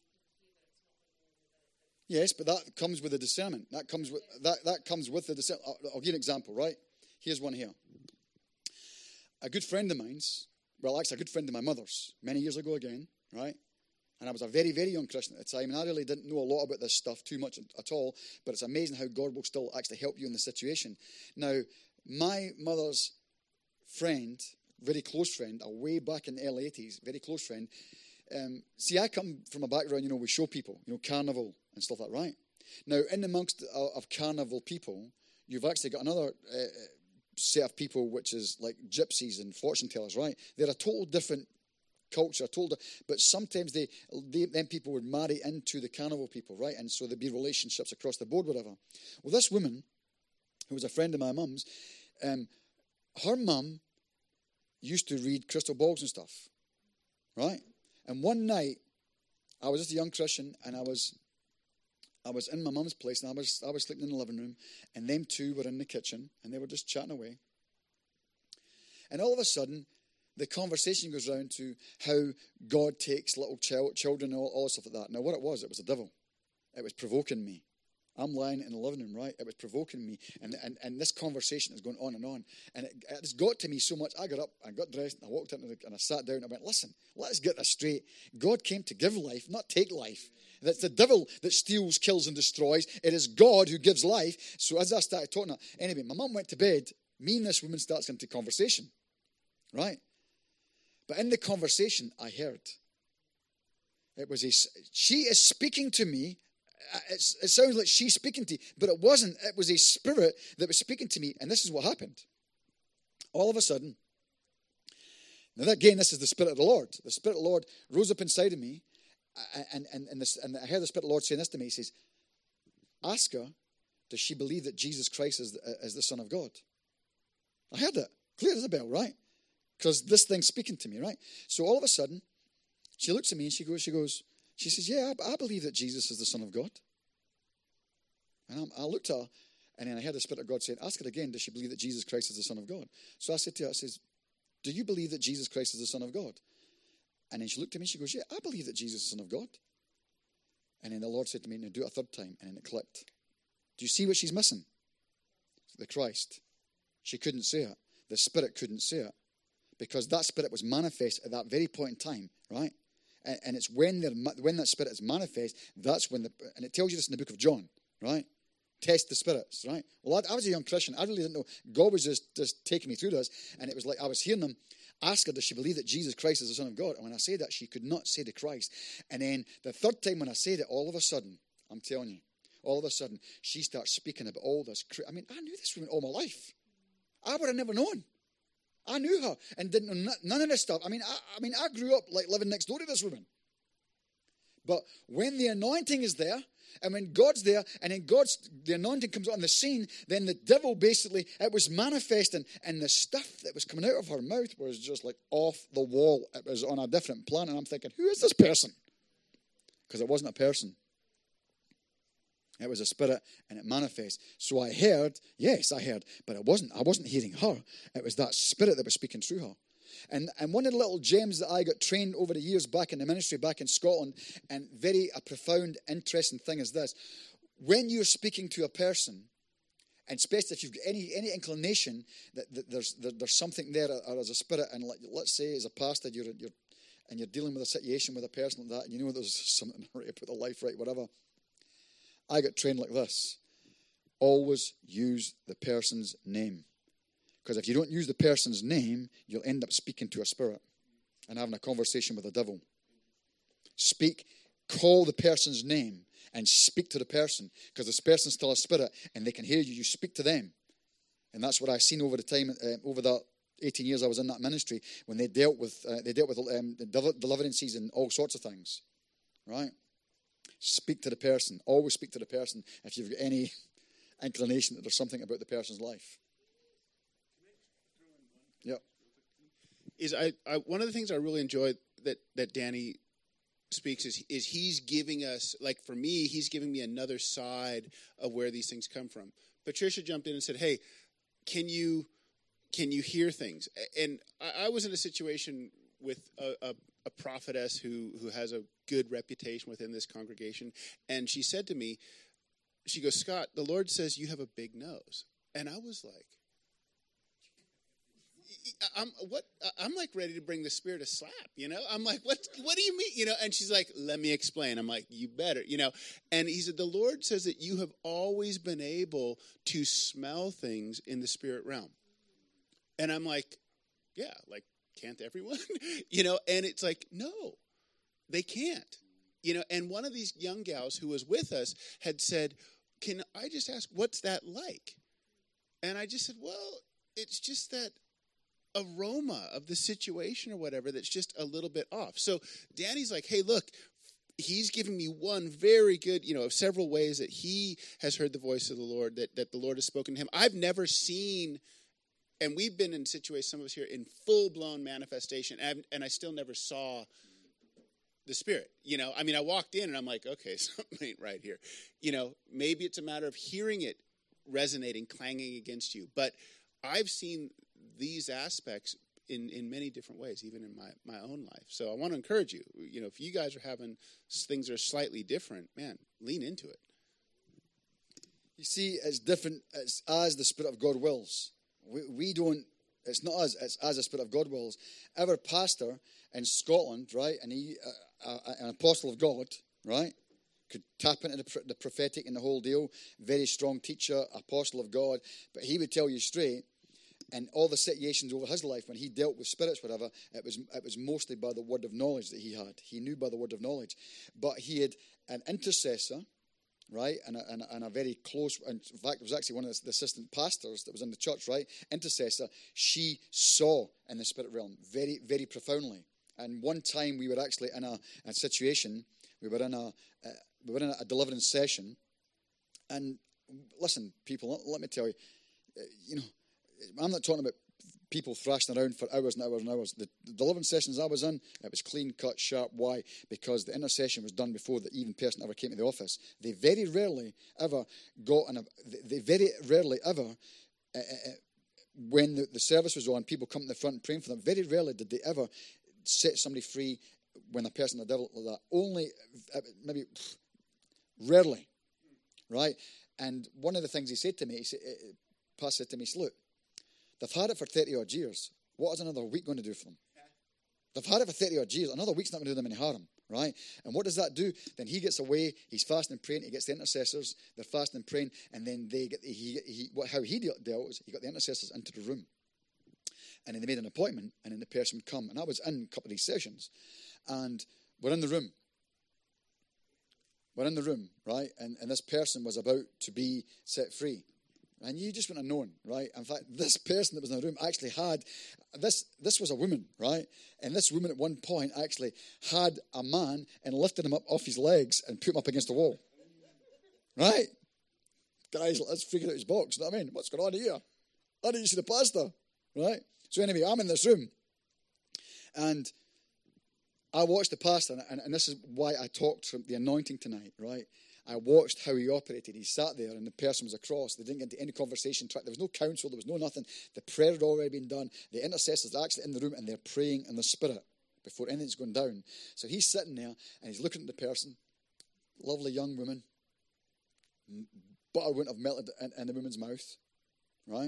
Yes, but that comes with the discernment. That comes with the discernment. I'll give you an example, right? Here's one here. A good friend of mine's, actually a good friend of my mother's, many years ago again, right? And I was a very, very young Christian at the time, and I really didn't know a lot about this stuff too much at all, but it's amazing how God will still actually help you in the situation. Now, my mother's friend, very close friend, way back in the early 80s, very close friend. See, I come from a background, with show people, carnival and stuff like that, right? Now, in amongst of carnival people, you've actually got another set of people, which is like gypsies and fortune tellers, right? They're a total different culture, but sometimes them people would marry into the carnival people, right? And so there'd be relationships across the board, whatever. Well, this woman, who was a friend of my mum's, her mum used to read crystal balls and stuff, right? And one night, I was just a young Christian, and I was in my mum's place, and I was sleeping in the living room, and them two were in the kitchen, and they were just chatting away. And all of a sudden, the conversation goes round to how God takes little children and all stuff like that. Now, what it was the devil. It was provoking me. I'm lying in the living room, right? It was provoking me. And this conversation is going on. And it just got to me so much. I got up, I got dressed, and I walked into and I sat down, and I went, listen, let's get this straight. God came to give life, not take life. That's the devil that steals, kills, and destroys. It is God who gives life. So as I started talking, anyway, my mum went to bed. Me and this woman starts into conversation, right? But in the conversation, I heard. She is speaking to me. It sounds like she's speaking to you, but it wasn't. It was a spirit that was speaking to me, and this is what happened. All of a sudden, now again, this is the Spirit of the Lord. The Spirit of the Lord rose up inside of me, and I heard the Spirit of the Lord saying this to me. He says, ask her, does she believe that Jesus Christ is the Son of God? I heard it, clear as a bell, right? Because this thing's speaking to me, right? So all of a sudden, she looks at me and she says, yeah, I believe that Jesus is the Son of God. And I looked at her, and then I heard the Spirit of God saying, ask her again, does she believe that Jesus Christ is the Son of God? So I said to her, I says, do you believe that Jesus Christ is the Son of God? And then she looked at me and she goes, yeah, I believe that Jesus is the Son of God. And then the Lord said to me, now do it a third time. And then it clicked. Do you see what she's missing? The Christ. She couldn't say it. The Spirit couldn't say it. Because that Spirit was manifest at that very point in time, right? And it's when that spirit is manifest, that's when and it tells you this in the book of John, right? Test the spirits, right? Well, I was a young Christian. I really didn't know. God was just taking me through this. And it was like I was hearing them ask her, does she believe that Jesus Christ is the Son of God? And when I said that, she could not say the Christ. And then the third time when I said it, all of a sudden, I'm telling you, all of a sudden, she starts speaking about all this. I mean, I knew this woman all my life. I would have never known. I knew her and didn't know none of this stuff. I mean, I grew up like living next door to this woman. But when the anointing is there, and when God's there, and then the anointing comes on the scene, then the devil basically, it was manifesting, and the stuff that was coming out of her mouth was just like off the wall. It was on a different planet, and I'm thinking, who is this person? Because it wasn't a person. It was a spirit, and it manifests. So I heard, but I wasn't hearing her. It was that spirit that was speaking through her. And one of the little gems that I got trained over the years back in the ministry back in Scotland, and a profound, interesting thing is this. When you're speaking to a person, and especially if you've got any inclination that there's something there, or as a spirit, and let's say as a pastor, you're dealing with a situation with a person like that, and you know there's something right to put their life right, whatever. I got trained like this. Always use the person's name. Because if you don't use the person's name, you'll end up speaking to a spirit and having a conversation with the devil. Call the person's name and speak to the person. Because this person's still a spirit and they can hear you. You speak to them. And that's what I've seen over the time, over that 18 years I was in that ministry, when they dealt with deliverances and all sorts of things. Right? Speak to the person. Always speak to the person if you've got any inclination that there's something about the person's life. Yep. One of the things I really enjoy that Danny speaks is he's giving us, like for me, he's giving me another side of where these things come from. Patricia jumped in and said, hey, can you hear things? And I was in a situation with a prophetess who has a good reputation within this congregation, and she said to me, she goes, Scott, the Lord says you have a big nose. And I was like, I'm like ready to bring the spirit a slap, you know? I'm like, what do you mean? You know, and she's like, let me explain. I'm like, you better, you know? And he said, the Lord says that you have always been able to smell things in the spirit realm. And I'm like, yeah, like, can't everyone? You know, and it's like, no, they can't. You know, and one of these young gals who was with us had said, can I just ask, what's that like? And I just said, well, it's just that aroma of the situation or whatever that's just a little bit off. So Danny's like, hey, look, he's giving me one very good, you know, of several ways that he has heard the voice of the Lord, that the Lord has spoken to him. I've never seen, and we've been in situations, some of us here, in full-blown manifestation, and I still never saw the Spirit. You know, I mean, I walked in and I'm like, okay, something ain't right here. You know, maybe it's a matter of hearing it resonating, clanging against you. But I've seen these aspects in many different ways, even in my own life. So I want to encourage you, you know, if you guys are having things that are slightly different, man, lean into it. You see, it's different as the Spirit of God wills. We don't, it's not us, it's as the Spirit of God wills. Our pastor in Scotland, right, and he, an apostle of God, right, could tap into the prophetic and the whole deal, very strong teacher, apostle of God, but he would tell you straight, and all the situations over his life when he dealt with spirits, whatever, it was mostly by the word of knowledge that he had. He knew by the word of knowledge. But he had an intercessor, right, and a very close, in fact, it was actually one of the assistant pastors that was in the church, right, intercessor. She saw in the spirit realm very, very profoundly. And one time we were actually in a situation, we were in a deliverance session, and listen, people, let me tell you, you know, I'm not talking about people thrashing around for hours and hours and hours. The deliverance sessions I was in, it was clean cut, sharp. Why? Because the intercession was done before the even person ever came to the office. They very rarely ever when the service was on, people come to the front and praying for them. Very rarely did they ever set somebody free when a person had a devil like that. Only, maybe, rarely, right? And one of the things he said to me, Pastor said to me, he said, look, they've had it for 30 odd years. What is another week going to do for them? They've had it for 30 odd years. Another week's not going to do them any harm. right? And what does that do? Then he gets away, he's fasting and praying, he gets the intercessors, they're fasting and praying, and then they get, how he dealt was, he got the intercessors into the room. And then they made an appointment, and then the person would come. And I was in a couple of these sessions, and we're in the room. We're in the room, right? And this person was about to be set free. And you just wouldn't have known, right? In fact, this person that was in the room actually had, this was a woman, right? And this woman at one point actually had a man and lifted him up off his legs and put him up against the wall. Right? Guys, let's figure out his box. You know what I mean? What's going on here? How did you see the pastor? Right? So anyway, I'm in this room. And I watched the pastor, and this is why I talked from the anointing tonight, right? I watched how he operated. He sat there, and the person was across. They didn't get into any conversation track. There was no counsel. There was no nothing. The prayer had already been done. The intercessors are actually in the room, and they're praying in the Spirit before anything's going down. So he's sitting there, and he's looking at the person. Lovely young woman. Butter wouldn't have melted in the woman's mouth, right?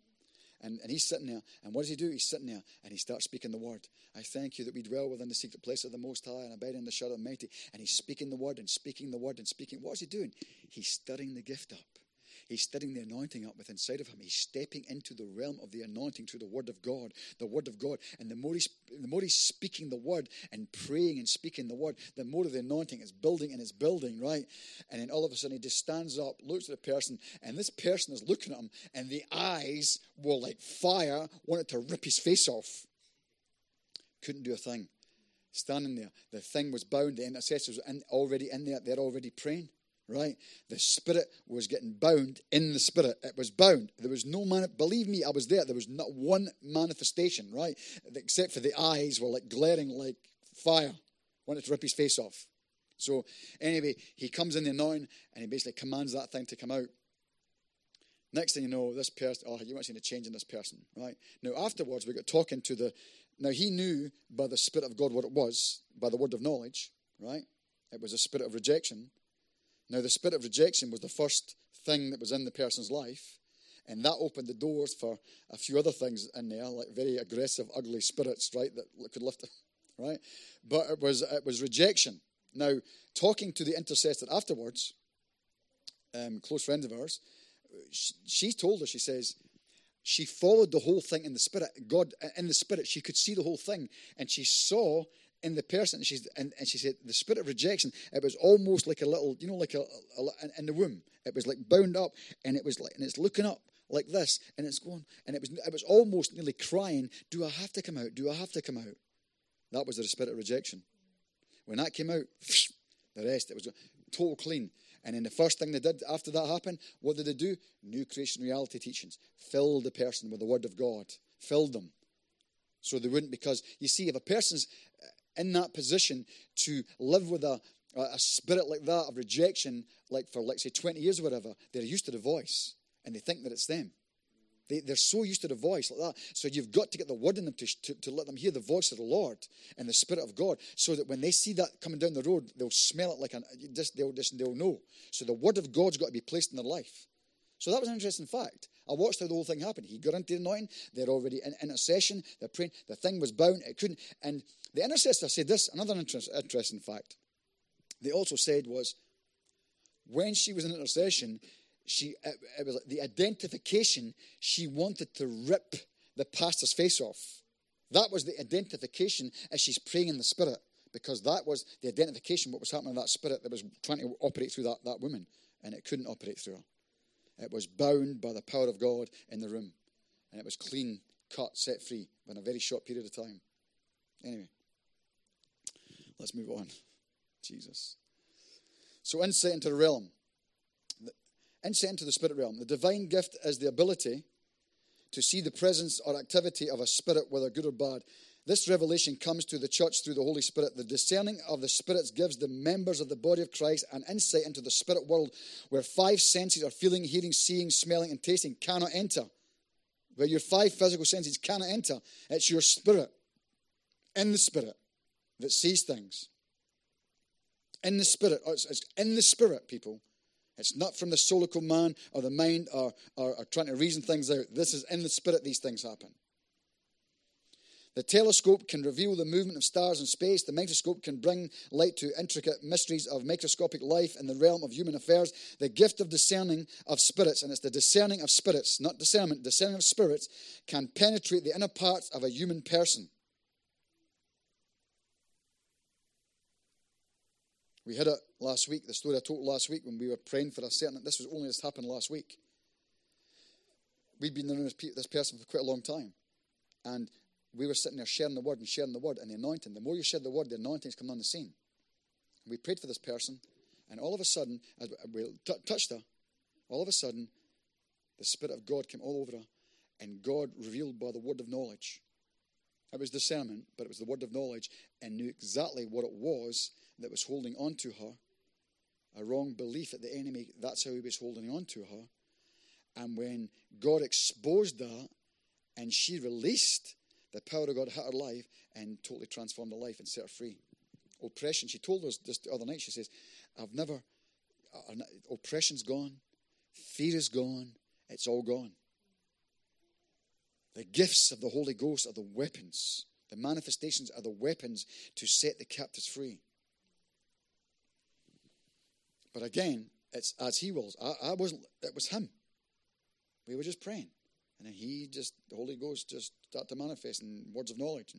And he's sitting there, and what does he do? He's sitting there, and he starts speaking the word. I thank you that we dwell within the secret place of the Most High, and abide in the shadow of the Mighty. And he's speaking the word, and speaking the word, and speaking. What is he doing? He's stirring the gift up. He's stirring the anointing up within inside of him. He's stepping into the realm of the anointing through the word of God. The word of God. And the more he's speaking the word and praying and speaking the word, the more of the anointing is building and it's building, right? And then all of a sudden he just stands up, looks at the person, and this person is looking at him, and the eyes were like fire, wanted to rip his face off. Couldn't do a thing. Standing there. The thing was bound. The intercessors were already in there. They're already praying. Right? The Spirit was getting bound in the Spirit. It was bound. There was no believe me, I was there. There was not one manifestation, right? Except for the eyes were like glaring like fire. Wanted to rip his face off. So anyway, he comes in the anointing and he basically commands that thing to come out. Next thing you know, this person, you might see a change in this person, right? Now afterwards we got talking to now he knew by the Spirit of God what it was, by the word of knowledge, right? It was a spirit of rejection. Now, the spirit of rejection was the first thing that was in the person's life, and that opened the doors for a few other things in there, like very aggressive, ugly spirits, right, that could lift it, right? But it was rejection. Now, talking to the intercessor afterwards, close friends of ours, she told us, she says, she followed the whole thing in the Spirit. God, in the Spirit, she could see the whole thing, and she saw in the person, and she said, the spirit of rejection, it was almost like a little, like a in the womb. It was like bound up, and it was like, and it's looking up like this, and it's going, and it was almost nearly crying, do I have to come out? Do I have to come out? That was the spirit of rejection. When that came out, the rest, it was total clean. And then the first thing they did after that happened, what did they do? New creation reality teachings. Filled the person with the word of God. Filled them. So they wouldn't, because you see, if a person's in that position to live with a spirit like that of rejection, like for, like, say, 20 years or whatever, they're used to the voice, and they think that it's them. They're so used to the voice like that. So you've got to get the word in them to let them hear the voice of the Lord and the Spirit of God, so that when they see that coming down the road, they'll smell it like they'll know. So the word of God's got to be placed in their life. So that was an interesting fact. I watched how the whole thing happened. He got into the anointing. They're already in intercession. They're praying. The thing was bound. It couldn't. And the intercessor said this, another interesting fact. They also said was, when she was in intercession, it was like the identification, she wanted to rip the pastor's face off. That was the identification as she's praying in the Spirit, because that was the identification, what was happening in that spirit that was trying to operate through that woman, and it couldn't operate through her. It was bound by the power of God in the room. And it was clean, cut, set free in a very short period of time. Anyway, let's move on. Jesus. So insight into the realm. Insight into the spirit realm. The divine gift is the ability to see the presence or activity of a spirit, whether good or bad. This revelation comes to the church through the Holy Spirit. The discerning of the spirits gives the members of the body of Christ an insight into the spirit world, where 5 senses are feeling, hearing, seeing, smelling, and tasting cannot enter. Where your 5 physical senses cannot enter. It's your spirit, in the Spirit, that sees things. In the Spirit. It's in the Spirit, people. It's not from the solical man or the mind or trying to reason things out. This is in the Spirit these things happen. The telescope can reveal the movement of stars in space. The microscope can bring light to intricate mysteries of microscopic life in the realm of human affairs. The gift of discerning of spirits, and it's the discerning of spirits, not discernment, discerning of spirits, can penetrate the inner parts of a human person. We had it last week, the story I told last week when we were praying for a certain, this was only just happened last week. We'd been knowing this person for quite a long time. And we were sitting there sharing the word, and the anointing. The more you share the word, the anointing is coming on the scene. We prayed for this person, and all of a sudden, as we touched her, all of a sudden, the Spirit of God came all over her, and God revealed by the word of knowledge. It was discernment, but it was the word of knowledge, and knew exactly what it was that was holding on to her. A wrong belief that the enemy, that's how he was holding on to her. And when God exposed that, and she released, the power of God hit her life and totally transformed her life and set her free. Oppression, she told us this the other night, she says, oppression's gone, fear is gone, it's all gone. The gifts of the Holy Ghost are the weapons. The manifestations are the weapons to set the captives free. But again, it's as he wills. I wasn't, it was him. We were just praying. And then the Holy Ghost just started to manifest in words of knowledge.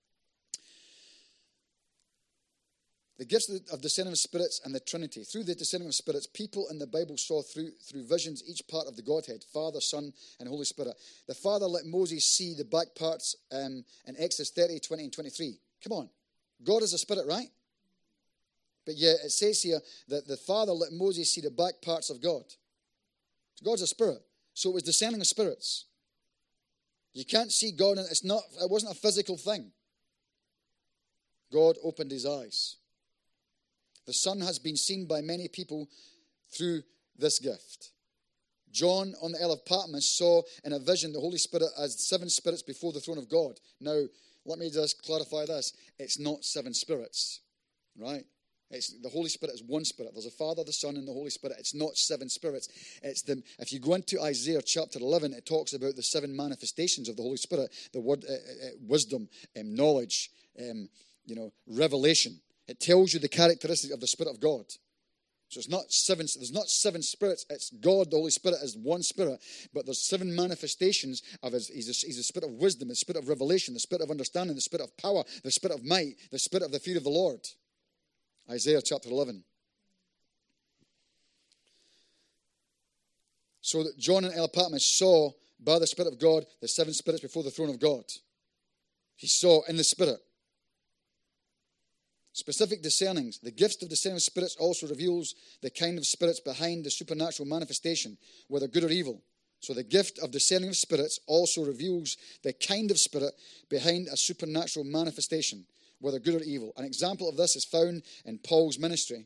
The gifts of discerning of spirits and the Trinity. Through the discerning of spirits, people in the Bible saw through visions each part of the Godhead, Father, Son, and Holy Spirit. The Father let Moses see the back parts in Exodus 30, 20, and 23. Come on. God is a spirit, right? But yet it says here that the Father let Moses see the back parts of God. God's a spirit. So it was discerning of spirits. You can't see God, and it wasn't a physical thing. God opened his eyes. The Son has been seen by many people through this gift. John on the Isle of Patmos saw in a vision the Holy Spirit as 7 spirits before the throne of God. Now, let me just clarify this. It's not 7 spirits, right? The Holy Spirit is one Spirit. There's a Father, the Son, and the Holy Spirit. It's not 7 spirits. If you go into Isaiah chapter 11, it talks about the 7 manifestations of the Holy Spirit. The word wisdom, knowledge, revelation. It tells you the characteristics of the Spirit of God. So it's not 7. There's not 7 spirits. It's God, the Holy Spirit, is one Spirit. But there's 7 manifestations of his. He's a Spirit of wisdom, the Spirit of revelation, the Spirit of understanding, the Spirit of power, the Spirit of might, the Spirit of the fear of the Lord. Isaiah chapter 11. So that John and Isle Patmos saw by the Spirit of God the 7 spirits before the throne of God. He saw in the Spirit. Specific discernings. The gifts of discerning spirits also reveals the kind of spirits behind the supernatural manifestation, whether good or evil. So the gift of discerning of spirits also reveals the kind of spirit behind a supernatural manifestation, whether good or evil. An example of this is found in Paul's ministry.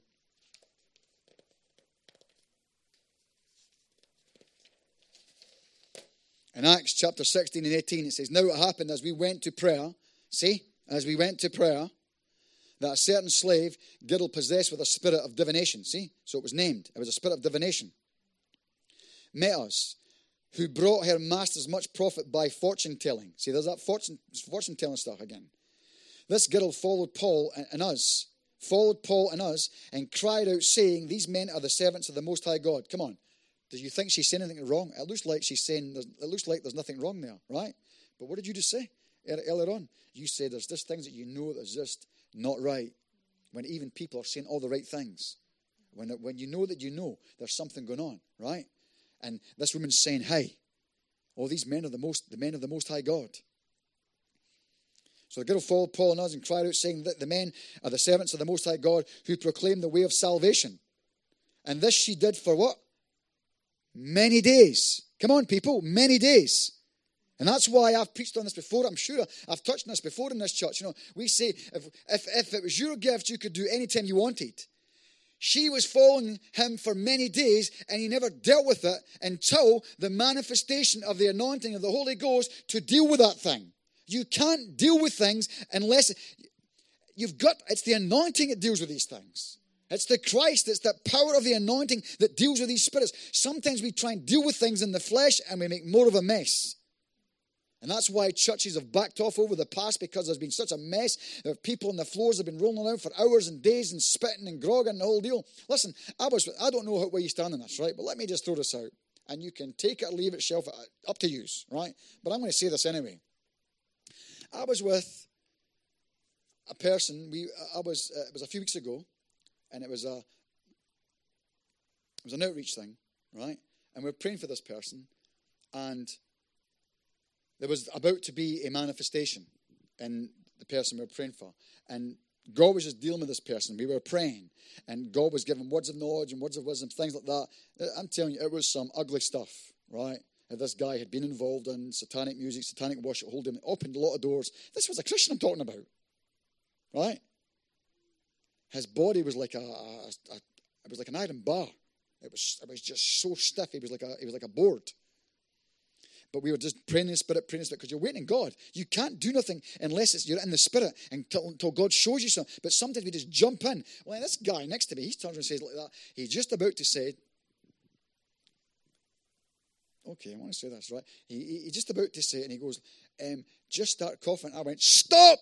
In Acts chapter 16 and 18, it says, "Now it happened as we went to prayer," "that a certain slave, Giddel, possessed with a spirit of divination," see? So it was named. It was a spirit of divination. "Met us, who brought her masters much profit by fortune telling." See, there's that fortune telling stuff again. "This Giddel followed Paul and us, and cried out, saying, 'These men are the servants of the Most High God.'" Come on. Do you think she's saying anything wrong? It looks like there's nothing wrong there, right? But what did you just say earlier on? You said there's just things that you know that's just not right. When even people are saying all the right things. When you know that you know there's something going on, right? And this woman's saying, "Hey, all these men are the men of the Most High God." So the girl followed Paul and us and cried out, saying that the men are the servants of the Most High God who proclaim the way of salvation. And this she did for what? Many days. Come on, people, many days. And that's why I've preached on this before. I'm sure I've touched on this before in this church. We say if it was your gift, you could do it anytime you wanted. She was following him for many days, and he never dealt with it until the manifestation of the anointing of the Holy Ghost to deal with that thing. You can't deal with things unless it's the anointing that deals with these things. It's the Christ, it's the power of the anointing that deals with these spirits. Sometimes we try and deal with things in the flesh and we make more of a mess. And that's why churches have backed off over the past, because there's been such a mess. There are people on the floors have been rolling around for hours and days and spitting and grogging and the whole deal. Listen, I don't know where you stand on this, right? But let me just throw this out. And you can take it or leave it, shelf it, up to you, right? But I'm going to say this anyway. I was with a person, it was a few weeks ago, and it was an outreach thing, right? And we were praying for this person, and there was about to be a manifestation in the person we were praying for. And God was just dealing with this person. We were praying, and God was giving words of knowledge and words of wisdom, things like that. I'm telling you, it was some ugly stuff, right? That this guy had been involved in satanic music, satanic worship, holding opened a lot of doors. This was a Christian I'm talking about, right? His body was like it was like an iron bar. It was just so stiff. He was like a board. But we were just praying in the Spirit, because you're waiting on God. You can't do nothing unless you're in the Spirit until God shows you something. But sometimes we just jump in. Well, this guy next to me, he turns and says like that. He's just about to say, okay, I want to say this, right? He's just about to say it, and he goes, just start coughing. I went, stop!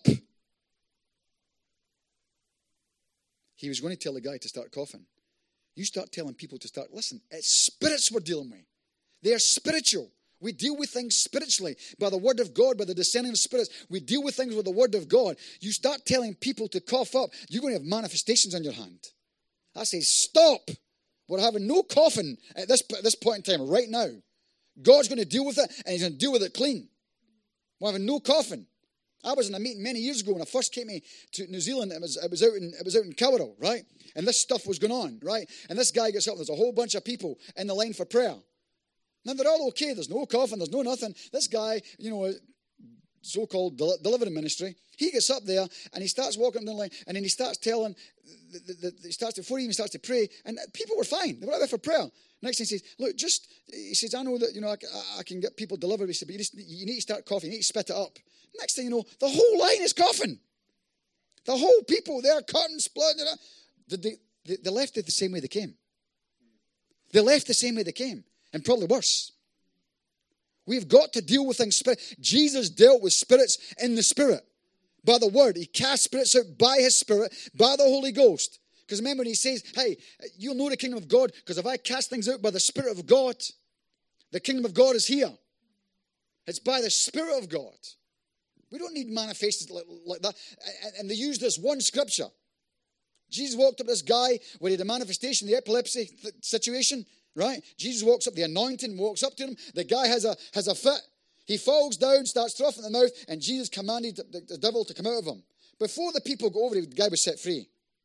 He was going to tell the guy to start coughing. You start telling people to start, listen, it's spirits we're dealing with. They are spiritual. We deal with things spiritually by the word of God, by the descending of spirits. We deal with things with the word of God. You start telling people to cough up, you're going to have manifestations on your hand. I say, stop. We're having no coughing at this point in time, right now. God's going to deal with it, and he's going to deal with it clean. We're having no coughing. I was in a meeting many years ago when I first came to New Zealand. It was out in Kawerau, right? And this stuff was going on, right? And this guy gets up, and there's a whole bunch of people in the line for prayer. Now, they're all okay. There's no coughing. There's no nothing. This guy, so-called delivery ministry, he gets up there and he starts walking down the line, and then he starts telling, before he even starts to pray, and people were fine. They were out there for prayer. Next thing he says, look, he says, I know that, I can get people delivered. He said, but you need to start coughing. You need to spit it up. Next thing you know, the whole line is coughing. The whole people, they're cutting, splitting. They left it the same way they came. They left the same way they came. And probably worse. We've got to deal with things. Jesus dealt with spirits in the Spirit. By the word. He cast spirits out by his Spirit. By the Holy Ghost. Because remember when he says, hey, you'll know the kingdom of God. Because if I cast things out by the Spirit of God, the kingdom of God is here. It's by the Spirit of God. We don't need manifestations like that. And they use this one scripture. Jesus walked up to this guy when he had a manifestation, the epilepsy situation. Right? Jesus walks up, the anointing walks up to him. The guy has a fit. He falls down, starts troughing the mouth, and Jesus commanded the devil to come out of him. Before the people go over, the guy was set free.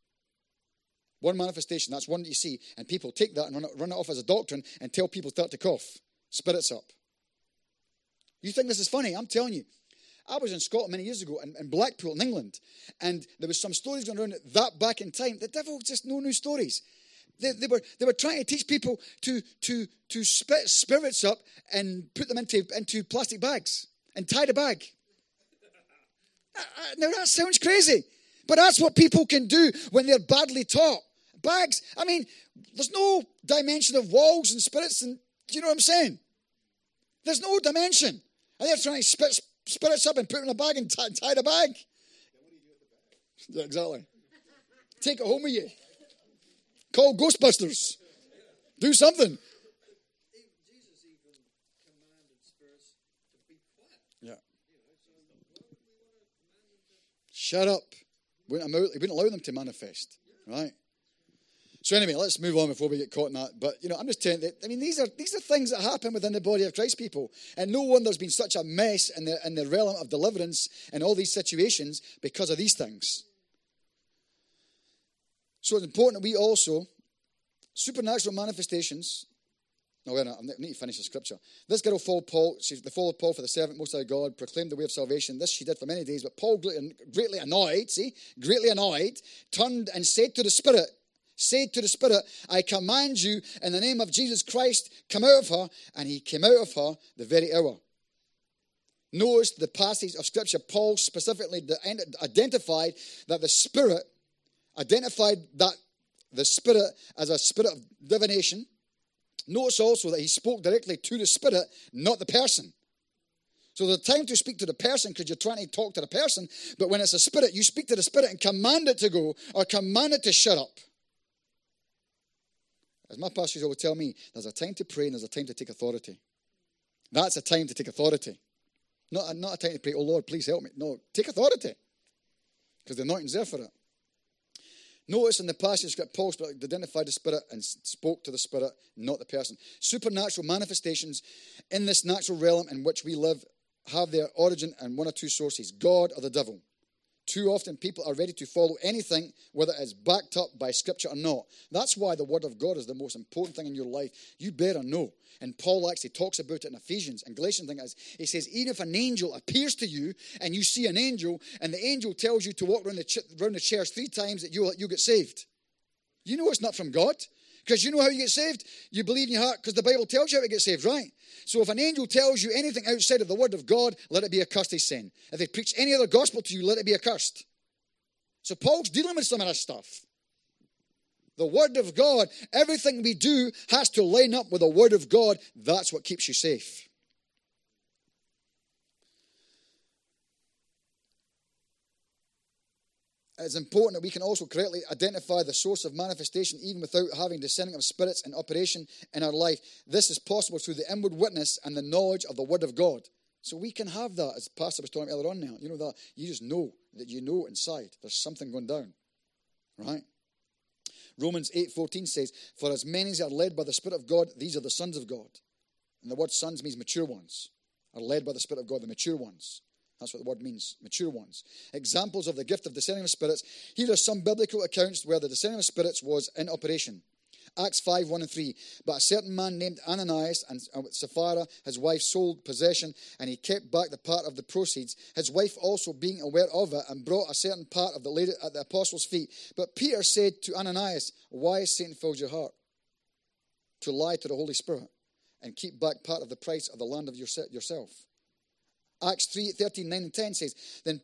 One manifestation, that's one that you see. And people take that and run it off as a doctrine and tell people start to cough. Spirits up. You think this is funny? I'm telling you. I was in Scotland many years ago, in Blackpool, in England, and there was some stories going around that back in time. The devil just no new stories. They were trying to teach people to spit spirits up and put them into plastic bags and tie the bag. Now that sounds crazy, but that's what people can do when they're badly taught. Bags, I mean, there's no dimension of walls and spirits, and do you know what I'm saying? There's no dimension. And they're trying to spit spirits up and put it in a bag and tie the bag. Yeah, exactly. Take it home with you. Call Ghostbusters. Do something. Jesus even commanded spirits to be quiet. Yeah. Shut up. He wouldn't allow them to manifest. Right? So anyway, let's move on before we get caught in that. But, I'm just telling you, these are things that happen within the body of Christ, people. And no wonder there's been such a mess in the realm of deliverance and all these situations because of these things. So it's important that we also, supernatural manifestations. No, wait a minute, I need to finish the scripture. This girl followed Paul. They followed Paul for the servant most high God, proclaimed the way of salvation. This she did for many days. But Paul, greatly annoyed, turned and said to the Spirit, I command you in the name of Jesus Christ, come out of her. And he came out of her the very hour. Notice the passage of scripture. Paul specifically identified the Spirit as a spirit of divination. Notice also that he spoke directly to the Spirit, not the person. So there's time to speak to the person because you're trying to talk to the person, but when it's a spirit, you speak to the spirit and command it to go or command it to shut up. As my pastors always tell me, there's a time to pray and there's a time to take authority. That's a time to take authority. Not a time to pray, oh Lord, please help me. No, take authority. Because the anointing's there for it. Notice in the passage that Paul identified the spirit and spoke to the spirit, not the person. Supernatural manifestations in this natural realm in which we live have their origin in one or two sources, God or the devil. Too often people are ready to follow anything, whether it's backed up by Scripture or not. That's why the Word of God is the most important thing in your life. You better know. And Paul actually talks about it in Ephesians and Galatians. He says, even if an angel appears to you and you see an angel and the angel tells you to walk around the church 3 times that you get saved. You know it's not from God. Because you know how you get saved? You believe in your heart because the Bible tells you how to get saved, right? So if an angel tells you anything outside of the Word of God, let it be accursed, he's saying. If they preach any other gospel to you, let it be accursed. So Paul's dealing with some of that stuff. The Word of God, everything we do has to line up with the Word of God. That's what keeps you safe. It's important that we can also correctly identify the source of manifestation even without having discerning of spirits in operation in our life. This is possible through the inward witness and the knowledge of the Word of God. So we can have that, as Pastor was talking earlier on now. You know that you just know that you know inside there's something going down. Right? Romans 8:14 says, for as many as are led by the Spirit of God, these are the sons of God. And the word sons means mature ones. Are led by the Spirit of God, the mature ones. That's what the word means, mature ones. Examples of the gift of discerning of spirits. Here are some biblical accounts where the discerning of spirits was in operation. Acts 5:1-3. But a certain man named Ananias and Sapphira, his wife, sold possession, and he kept back the part of the proceeds. His wife also being aware of it, and brought a certain part of the laid at the apostles' feet. But Peter said to Ananias, why has Satan filled your heart to lie to the Holy Spirit and keep back part of the price of the land of yourself? Acts 3:13-9-10 says, Then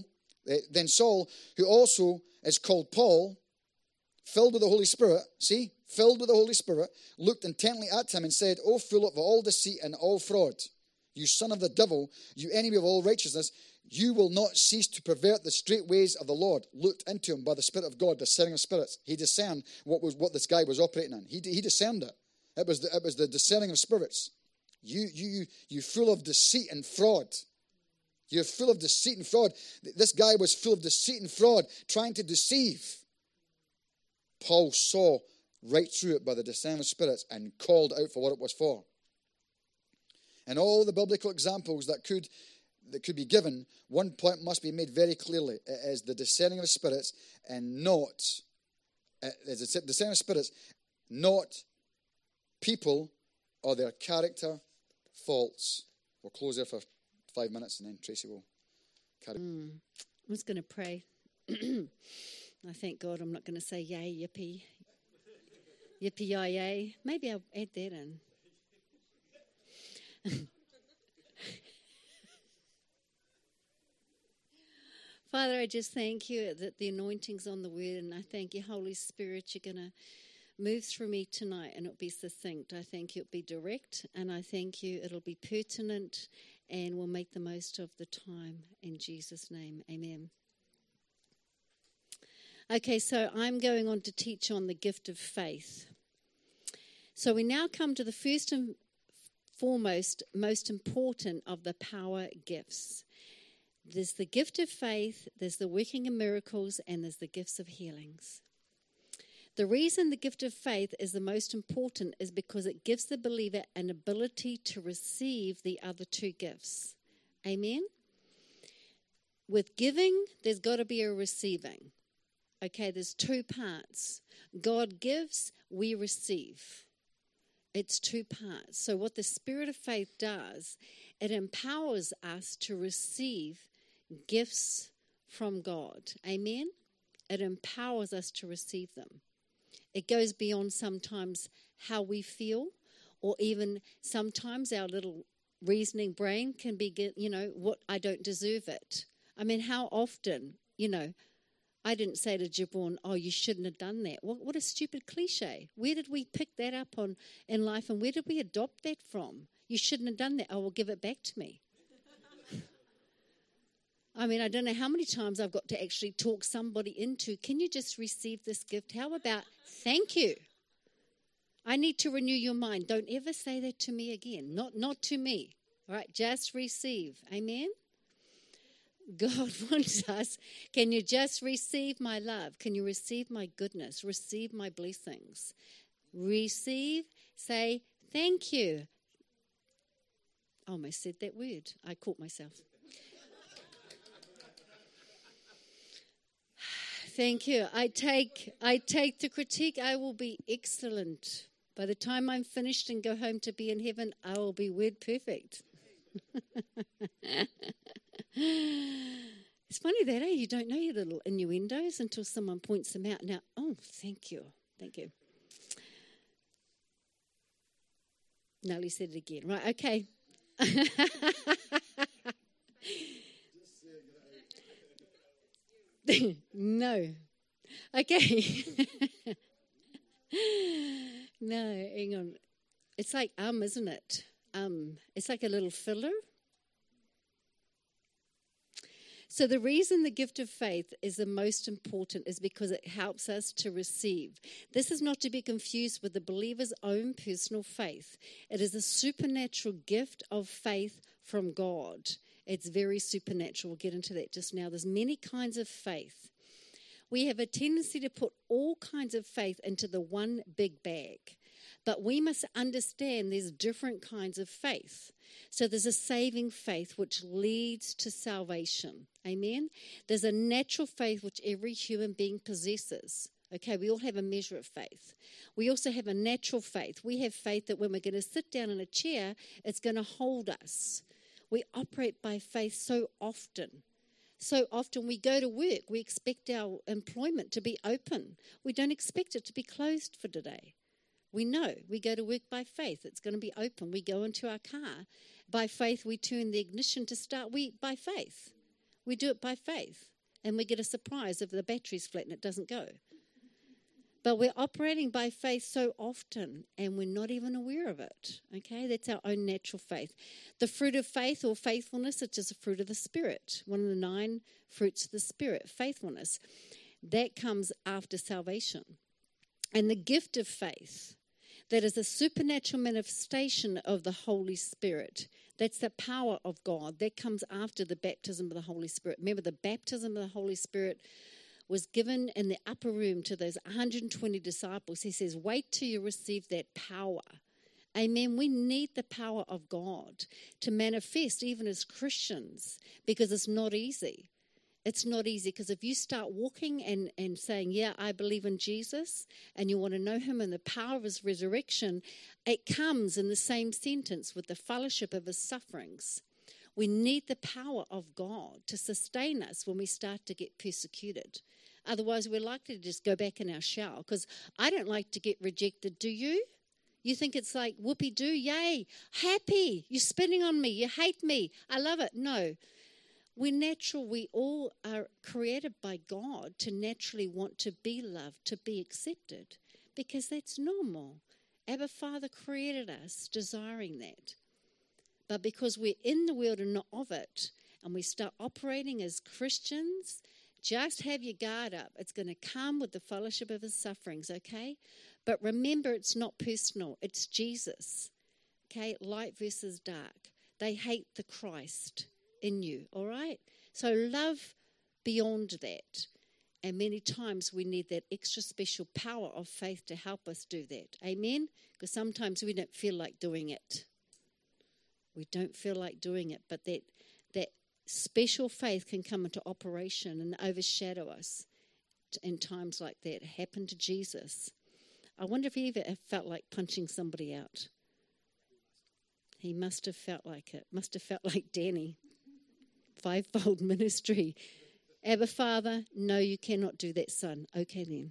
Saul, who also is called Paul, filled with the Holy Spirit, filled with the Holy Spirit, looked intently at him and said, O full of all deceit and all fraud, you son of the devil, you enemy of all righteousness, you will not cease to pervert the straight ways of the Lord. Looked into him by the Spirit of God, discerning of spirits. He discerned what this guy was operating in. He discerned it. It was the discerning of spirits. You full of deceit and fraud. You're full of deceit and fraud. This guy was full of deceit and fraud, trying to deceive. Paul saw right through it by the discerning of spirits and called out for what it was for. And all the biblical examples that could be given, one point must be made very clearly. It is the discerning of spirits and not, the discerning of spirits, not people or their character faults. We'll close there for 5 minutes and then Tracy will carry. I'm just going to pray. I thank God I'm not going to say yay, yippee. Yippee, yay. Maybe I'll add that in. Father, I just thank you that the anointing's on the word, and I thank you, Holy Spirit, you're going to move through me tonight, and it'll be succinct. I thank you it'll be direct, and I thank you it'll be pertinent, and we'll make the most of the time. In Jesus' name, amen. Okay, so I'm going on to teach on the gift of faith. So we now come to the first and foremost, most important of the power gifts. There's the gift of faith, there's the working of miracles, and there's the gifts of healings. The reason the gift of faith is the most important is because it gives the believer an ability to receive the other two gifts. Amen? With giving, there's got to be a receiving. Okay, there's two parts. God gives, we receive. It's two parts. So what the Spirit of faith does, it empowers us to receive gifts from God. Amen? It empowers us to receive them. It goes beyond sometimes how we feel, or even sometimes our little reasoning brain can be, what, I don't deserve it. I mean, how often, I didn't say to Gibran, oh, you shouldn't have done that. What a stupid cliche. Where did we pick that up in life, and where did we adopt that from? You shouldn't have done that. Oh, well, give it back to me. I mean, I don't know how many times I've got to actually talk somebody into, can you just receive this gift? How about, thank you. I need to renew your mind. Don't ever say that to me again. Not to me. All right, just receive. Amen? God wants us. Can you just receive my love? Can you receive my goodness? Receive my blessings. Receive, say, thank you. I almost said that word. I caught myself. Thank you. I take the critique. I will be excellent. By the time I'm finished and go home to be in heaven, I will be word perfect. It's funny that, you don't know your little innuendos until someone points them out. Now, thank you. Thank you. Nellie said it again. Right, okay. No. Okay. No, hang on. It's like isn't it? It's like a little filler. So the reason the gift of faith is the most important is because it helps us to receive. This is not to be confused with the believer's own personal faith. It is a supernatural gift of faith from God. It's very supernatural. We'll get into that just now. There's many kinds of faith. We have a tendency to put all kinds of faith into the one big bag. But we must understand there's different kinds of faith. So there's a saving faith which leads to salvation. Amen? There's a natural faith which every human being possesses. Okay, we all have a measure of faith. We also have a natural faith. We have faith that when we're going to sit down in a chair, it's going to hold us. We operate by faith so often. So often we go to work, we expect our employment to be open. We don't expect it to be closed for today. We know we go to work by faith. It's going to be open. We go into our car. By faith, we turn the ignition to start. By faith. We do it by faith. And we get a surprise if the battery's flat and it doesn't go. But we're operating by faith so often and we're not even aware of it. Okay, that's our own natural faith. The fruit of faith or faithfulness, it's just a fruit of the Spirit. One of the 9 fruits of the Spirit, faithfulness. That comes after salvation. And the gift of faith, that is a supernatural manifestation of the Holy Spirit. That's the power of God. That comes after the baptism of the Holy Spirit. Remember, the baptism of the Holy Spirit was given in the upper room to those 120 disciples. He says, wait till you receive that power. Amen. We need the power of God to manifest even as Christians because it's not easy. It's not easy because if you start walking and saying, yeah, I believe in Jesus, and you want to know him and the power of his resurrection, it comes in the same sentence with the fellowship of his sufferings. We need the power of God to sustain us when we start to get persecuted. Otherwise, we're likely to just go back in our shell because I don't like to get rejected, do you? You think it's like whoopee-doo, yay, happy, you're spitting on me, you hate me, I love it. No. We're natural. We all are created by God to naturally want to be loved, to be accepted, because that's normal. Abba Father created us desiring that. But because we're in the world and not of it, and we start operating as Christians, just have your guard up. It's going to come with the fellowship of his sufferings, okay? But remember, it's not personal. It's Jesus, okay? Light versus dark. They hate the Christ in you, all right? So love beyond that. And many times we need that extra special power of faith to help us do that. Amen? Because sometimes we don't feel like doing it. We don't feel like doing it. But that special faith can come into operation and overshadow us in times like that. It happened to Jesus. I wonder if he ever felt like punching somebody out. He must have felt like it. Must have felt like Danny. 5-fold ministry. Abba Father, no, you cannot do that, son. Okay then.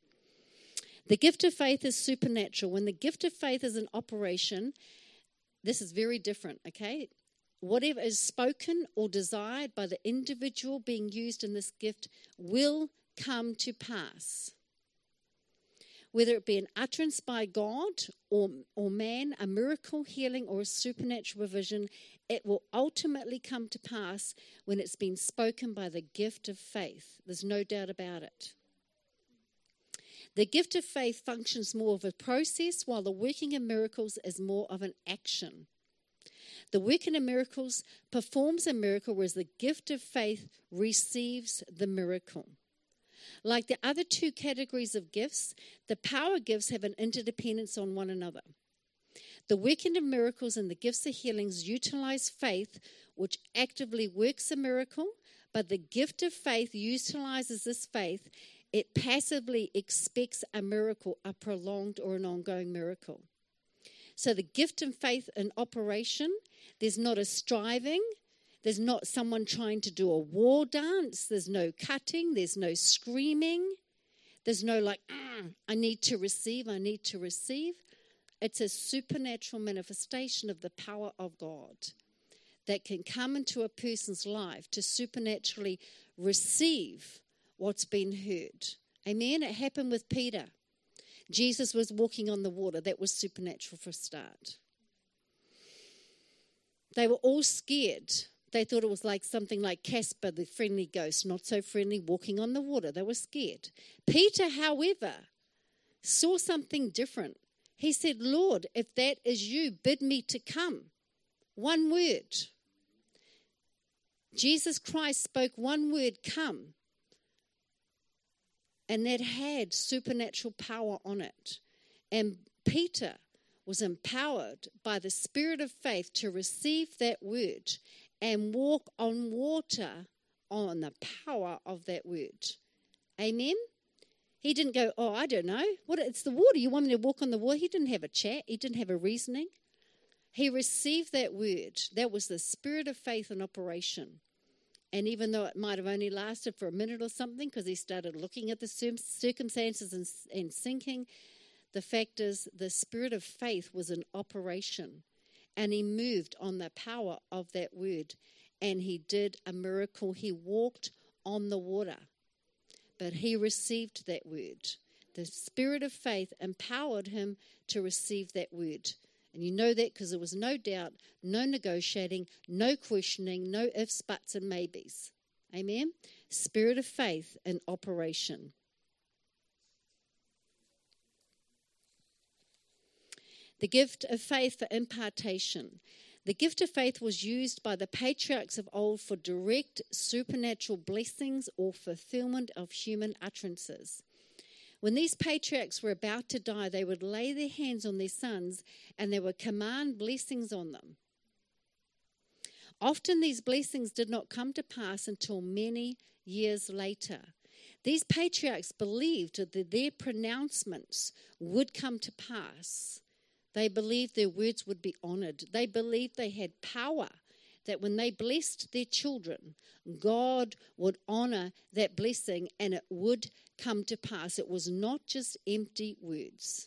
The gift of faith is supernatural. When the gift of faith is in operation, this is very different, okay? Whatever is spoken or desired by the individual being used in this gift will come to pass. whether it be an utterance by God or man, a miracle, healing, or a supernatural provision, it will ultimately come to pass when it's been spoken by the gift of faith. There's no doubt about it. The gift of faith functions more of a process, while the working of miracles is more of an action. The working of miracles performs a miracle, whereas the gift of faith receives the miracle. Like the other two categories of gifts, the power gifts have an interdependence on one another. The working of miracles and the gifts of healings utilize faith, which actively works a miracle, but the gift of faith utilizes this faith. It passively expects a miracle, a prolonged or an ongoing miracle. So the gift of faith in operation, there's not a striving, there's not someone trying to do a war dance, there's no cutting, there's no screaming, there's no like, I need to receive. It's a supernatural manifestation of the power of God that can come into a person's life to supernaturally receive what's been heard. Amen? It happened with Peter. Jesus was walking on the water. That was supernatural for a start. They were all scared. They thought it was like something like Casper, the friendly ghost, not so friendly, walking on the water. They were scared. Peter, however, saw something different. He said, Lord, if that is you, bid me to come. One word. Jesus Christ spoke one word, come. And that had supernatural power on it. And Peter was empowered by the Spirit of faith to receive that word and walk on water on the power of that word. Amen? He didn't go, I don't know. It's the water. You want me to walk on the water? He didn't have a chat. He didn't have a reasoning. He received that word. That was the Spirit of faith in operation. And even though it might have only lasted for a minute or something, because he started looking at the circumstances and sinking, the fact is the Spirit of faith was in operation. And he moved on the power of that word. And he did a miracle. He walked on the water. But he received that word. The Spirit of faith empowered him to receive that word. And you know that because there was no doubt, no negotiating, no questioning, no ifs, buts, and maybes. Amen? Spirit of faith in operation. The gift of faith for impartation. The gift of faith was used by the patriarchs of old for direct supernatural blessings or fulfillment of human utterances. When these patriarchs were about to die, they would lay their hands on their sons and they would command blessings on them. Often these blessings did not come to pass until many years later. These patriarchs believed that their pronouncements would come to pass. They believed their words would be honored. They believed they had power, that when they blessed their children, God would honor that blessing and it would come to pass. It was not just empty words.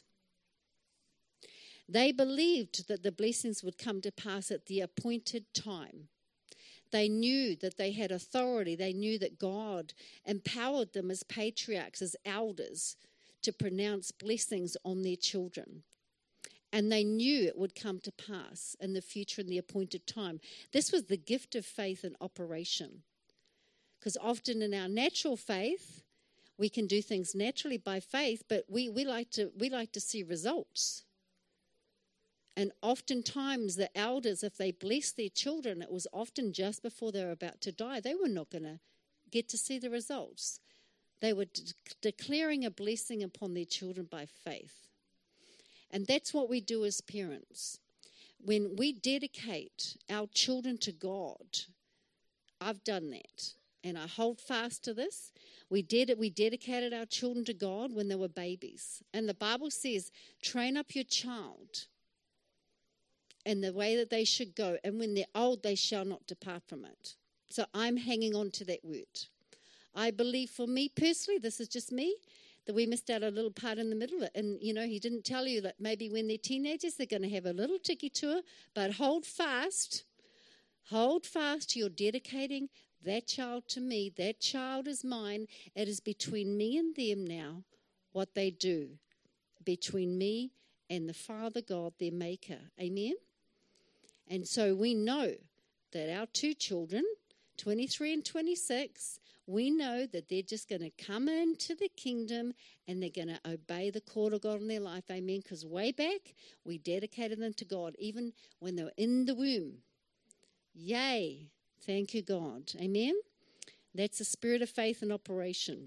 They believed that the blessings would come to pass at the appointed time. They knew that they had authority. They knew that God empowered them as patriarchs, as elders, to pronounce blessings on their children. And they knew it would come to pass in the future in the appointed time. This was the gift of faith in operation. Because often in our natural faith, we can do things naturally by faith, but we like to see results. And oftentimes the elders, if they blessed their children, it was often just before they were about to die. They were not going to get to see the results. They were declaring a blessing upon their children by faith. And that's what we do as parents. When we dedicate our children to God, I've done that. And I hold fast to this. We dedicated our children to God when they were babies. And the Bible says, train up your child in the way that they should go. And when they're old, they shall not depart from it. So I'm hanging on to that word. I believe for me personally, this is just me, that we missed out a little part in the middle. And, he didn't tell you that maybe when they're teenagers, they're going to have a little tiki tour. But hold fast. Hold fast. You're dedicating that child to me. That child is mine. It is between me and them now what they do. between me and the Father God, their Maker. Amen? And so we know that our two children, 23 and 26, we know that they're just going to come into the kingdom and they're going to obey the call of God in their life. Amen? Because way back, we dedicated them to God, even when they were in the womb. Yay. Thank you, God. Amen? That's the spirit of faith in operation.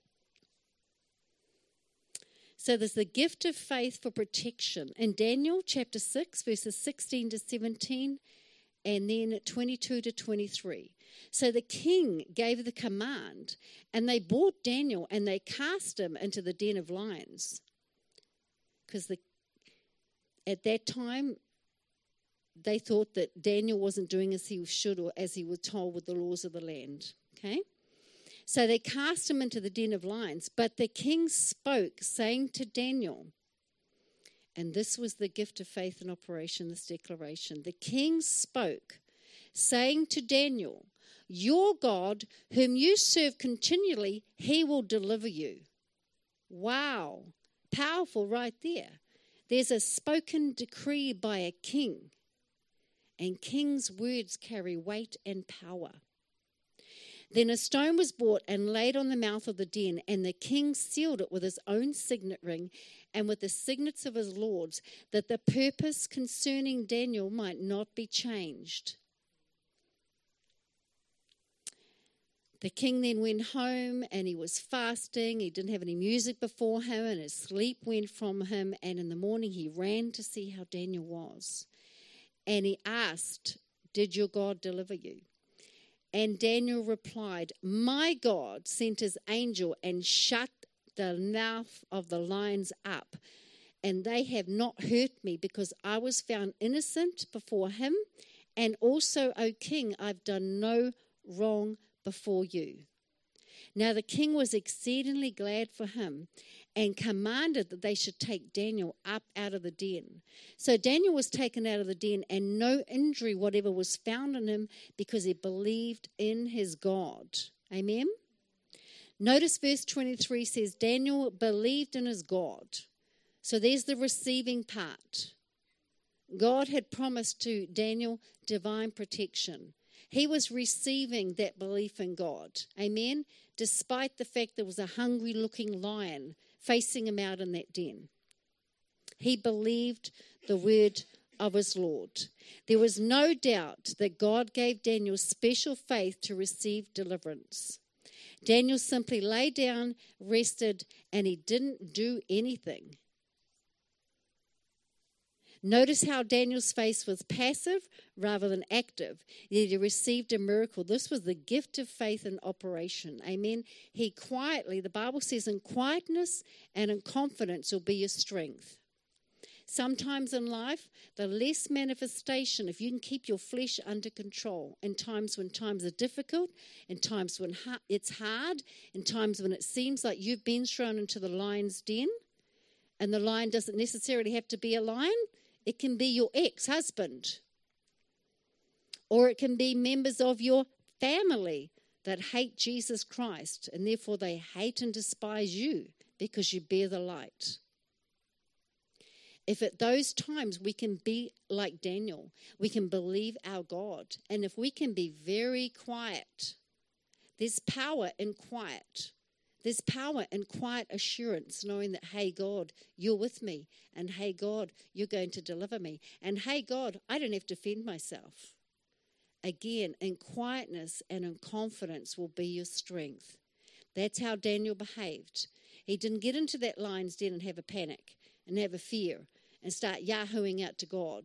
So there's the gift of faith for protection. In Daniel chapter 6, verses 16 to 17, and then 22 to 23. So the king gave the command, and they brought Daniel, and they cast him into the den of lions. Because at that time, they thought that Daniel wasn't doing as he should or as he was told with the laws of the land. Okay? So they cast him into the den of lions. But the king spoke, saying to Daniel, and this was the gift of faith in operation, this declaration. The king spoke, saying to Daniel, your God, whom you serve continually, he will deliver you. Wow. Powerful right there. There's a spoken decree by a king. And king's words carry weight and power. Then a stone was brought and laid on the mouth of the den, and the king sealed it with his own signet ring and with the signets of his lords, that the purpose concerning Daniel might not be changed. The king then went home and he was fasting. He didn't have any music before him, and his sleep went from him. And in the morning he ran to see how Daniel was. And he asked, did your God deliver you? And Daniel replied, my God sent his angel and shut the mouth of the lions up, and they have not hurt me, because I was found innocent before him. And also, O king, I've done no wrong before you. Now the king was exceedingly glad for him, and commanded that they should take Daniel up out of the den. So Daniel was taken out of the den, and no injury whatever was found in him, because he believed in his God. Amen? Notice verse 23 says, Daniel believed in his God. So there's the receiving part. God had promised to Daniel divine protection. He was receiving that belief in God. Amen? Despite the fact there was a hungry-looking lion facing him out in that den. He believed the word of his Lord. There was no doubt that God gave Daniel special faith to receive deliverance. Daniel simply lay down, rested, and he didn't do anything. Notice how Daniel's faith was passive rather than active. Yet he received a miracle. This was the gift of faith in operation. Amen. He quietly, the Bible says, in quietness and in confidence will be your strength. Sometimes in life, the less manifestation, if you can keep your flesh under control, in times when times are difficult, in times when it's hard, in times when it seems like you've been thrown into the lion's den, and the lion doesn't necessarily have to be a lion. It can be your ex-husband, or it can be members of your family that hate Jesus Christ, and therefore they hate and despise you because you bear the light. If at those times we can be like Daniel, we can believe our God, and if we can be very quiet, there's power in quiet. There's power in quiet assurance, knowing that, hey, God, you're with me. And, hey, God, you're going to deliver me. And, hey, God, I don't have to defend myself. Again, in quietness and in confidence will be your strength. That's how Daniel behaved. He didn't get into that lion's den and have a panic and have a fear and start yahooing out to God.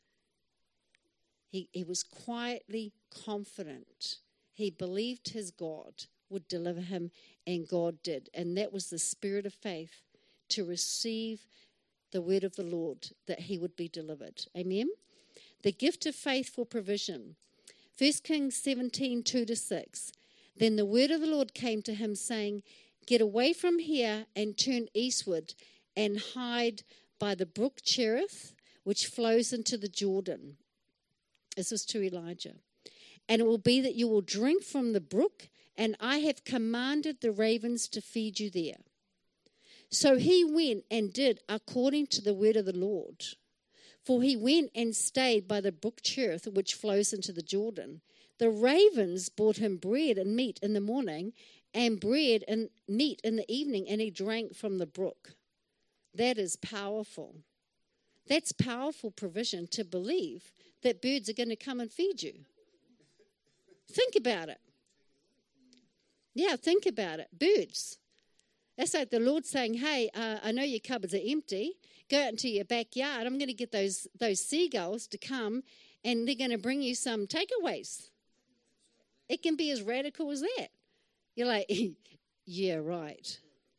He was quietly confident. He believed his God would deliver him, and God did. And that was the spirit of faith, to receive the word of the Lord, that he would be delivered. Amen? The gift of faith for provision. 1 Kings 17, 2-6. Then the word of the Lord came to him, saying, get away from here and turn eastward and hide by the brook Cherith, which flows into the Jordan. This was to Elijah. And it will be that you will drink from the brook, and I have commanded the ravens to feed you there. So he went and did according to the word of the Lord. For he went and stayed by the brook Cherith, which flows into the Jordan. The ravens brought him bread and meat in the morning, and bread and meat in the evening, and he drank from the brook. That is powerful. That's powerful provision, to believe that birds are going to come and feed you. Think about it. Yeah, think about it. Birds. That's like the Lord saying, hey, I know your cupboards are empty. Go out into your backyard. I'm going to get those seagulls to come, and they're going to bring you some takeaways. It can be as radical as that. You're like, yeah, right.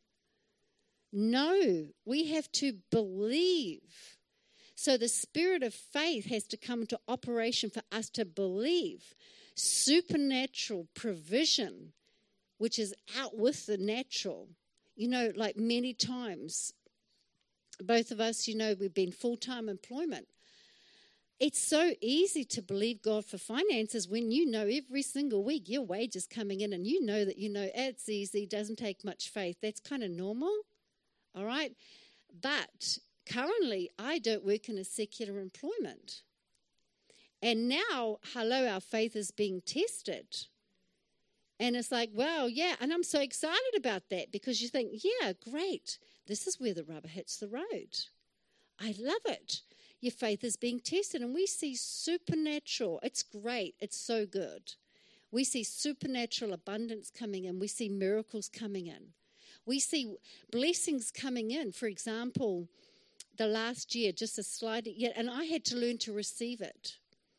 No, we have to believe. So the spirit of faith has to come into operation for us to believe. Supernatural provision, which is out with the natural. You know, like many times, both of us, you know, we've been full-time employment. It's so easy to believe God for finances when you know every single week your wage is coming in, and you know that, it's easy, doesn't take much faith. That's kind of normal, all right? But currently, I don't work in a secular employment. And now, our faith is being tested. And it's like, wow, yeah, and I'm so excited about that, because you think, yeah, great, this is where the rubber hits the road. I love it. Your faith is being tested, and we see supernatural. It's great. It's so good. We see supernatural abundance coming in. We see miracles coming in. We see blessings coming in. For example, the last year, just a slide, and I had to learn to receive it.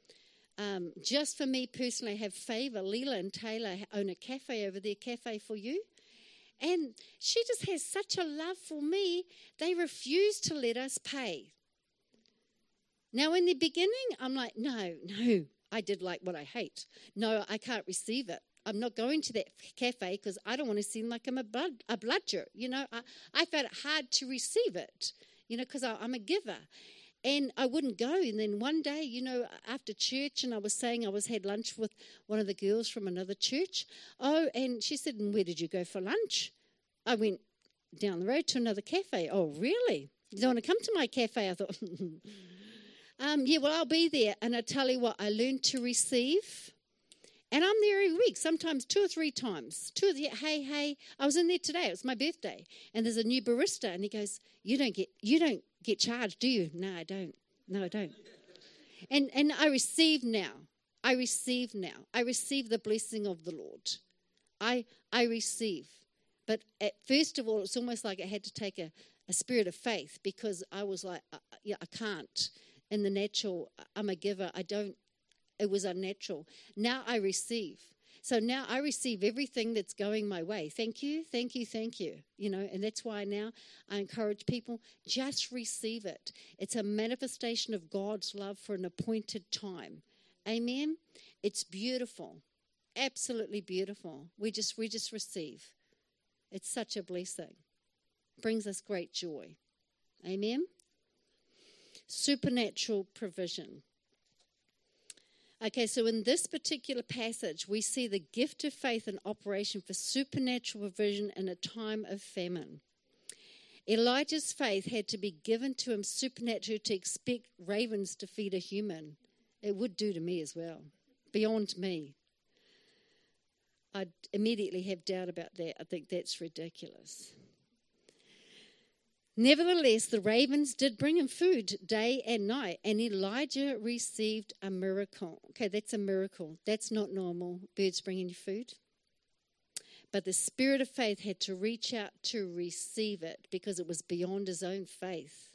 Just for me personally, I have favor. Leela and Taylor own a cafe over there, Cafe for You. And she just has such a love for me, they refuse to let us pay. Now, in the beginning, I'm like, no, I did like what I hate. No, I can't receive it. I'm not going to that cafe because I don't want to seem like I'm a bludger. I found it hard to receive it, because I'm a giver. And I wouldn't go. And then one day, after church, and I was saying had lunch with one of the girls from another church. Oh, and she said, and where did you go for lunch? I went down the road to another cafe. Oh, really? You don't want to come to my cafe? I thought, yeah, well, I'll be there. And I tell you what, I learned to receive. And I'm there every week, sometimes 2 or 3 times. Hey, I was in there today. It was my birthday. And there's a new barista. And he goes, you don't get charged, do you? No, I don't. And I receive now. I receive the blessing of the Lord. I receive. But first of all, it's almost like I had to take a spirit of faith, because I was like, I can't. In the natural, I'm a giver. It was unnatural. Now I receive. So now I receive everything that's going my way. Thank you. And that's why now I encourage people, just receive it. It's a manifestation of God's love for an appointed time. Amen? It's beautiful. Absolutely beautiful. We just receive. It's such a blessing. Brings us great joy. Amen? Supernatural provision. Okay, so in this particular passage, we see the gift of faith in operation for supernatural provision in a time of famine. Elijah's faith had to be given to him supernaturally to expect ravens to feed a human. It would do to me as well, beyond me. I'd immediately have doubt about that. I think that's ridiculous. Nevertheless, the ravens did bring him food day and night, and Elijah received a miracle. Okay, that's a miracle. That's not normal, birds bringing you food. But the spirit of faith had to reach out to receive it, because it was beyond his own faith.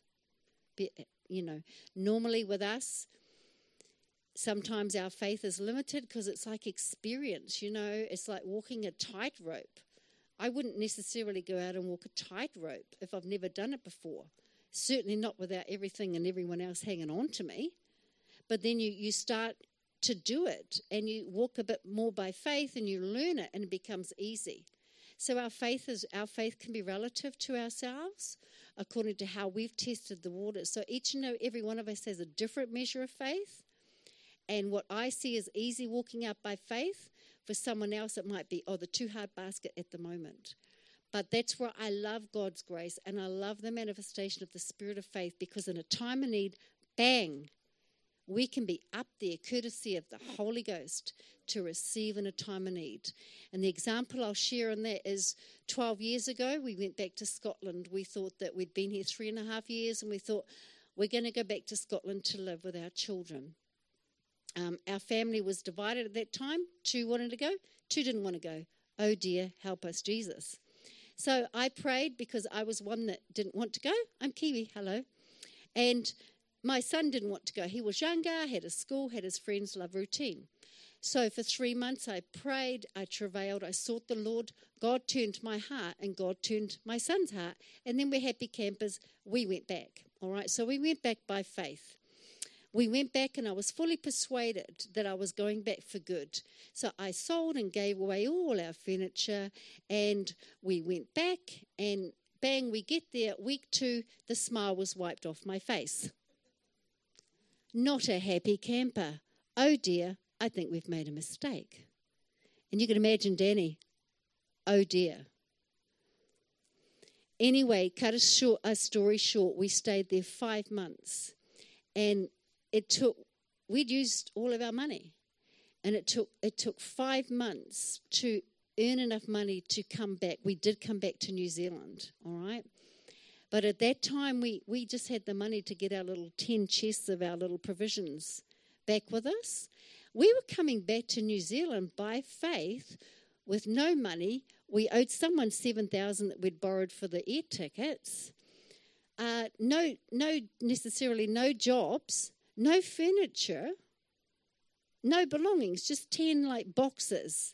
Normally with us, sometimes our faith is limited because it's like experience, It's like walking a tightrope. I wouldn't necessarily go out and walk a tightrope if I've never done it before. Certainly not without everything and everyone else hanging on to me. But then you start to do it, and you walk a bit more by faith, and you learn it, and it becomes easy. So our faith can be relative to ourselves according to how we've tested the waters. So each and every one of us has a different measure of faith. And what I see as easy walking out by faith, for someone else, it might be, the too hard basket at the moment. But that's where I love God's grace, and I love the manifestation of the Spirit of faith, because in a time of need, bang, we can be up there courtesy of the Holy Ghost to receive in a time of need. And the example I'll share on that is 12 years ago, we went back to Scotland. We thought that we'd been here 3.5 years, and we thought we're going to go back to Scotland to live with our children. Our family was divided at that time. 2 wanted to go, 2 didn't want to go. Oh dear, help us, Jesus. So I prayed, because I was one that didn't want to go. I'm Kiwi, hello. And my son didn't want to go. He was younger, had a school, had his friends' love routine. So for 3 months I prayed, I travailed, I sought the Lord. God turned my heart, and God turned my son's heart. And then we're happy campers. We went back, all right? So we went back by faith. We went back, and I was fully persuaded that I was going back for good. So I sold and gave away all our furniture, and we went back, and bang, we get there. Week 2, the smile was wiped off my face. Not a happy camper. Oh dear, I think we've made a mistake. And you can imagine Danny. Oh dear. Anyway, cut a story short, we stayed there 5 months. And we'd used all of our money. And it took 5 months to earn enough money to come back. We did come back to New Zealand, all right? But at that time, we just had the money to get our little 10 chests of our little provisions back with us. We were coming back to New Zealand by faith with no money. We owed someone $7,000 that we'd borrowed for the air tickets. No jobs, no furniture, no belongings, just 10 boxes.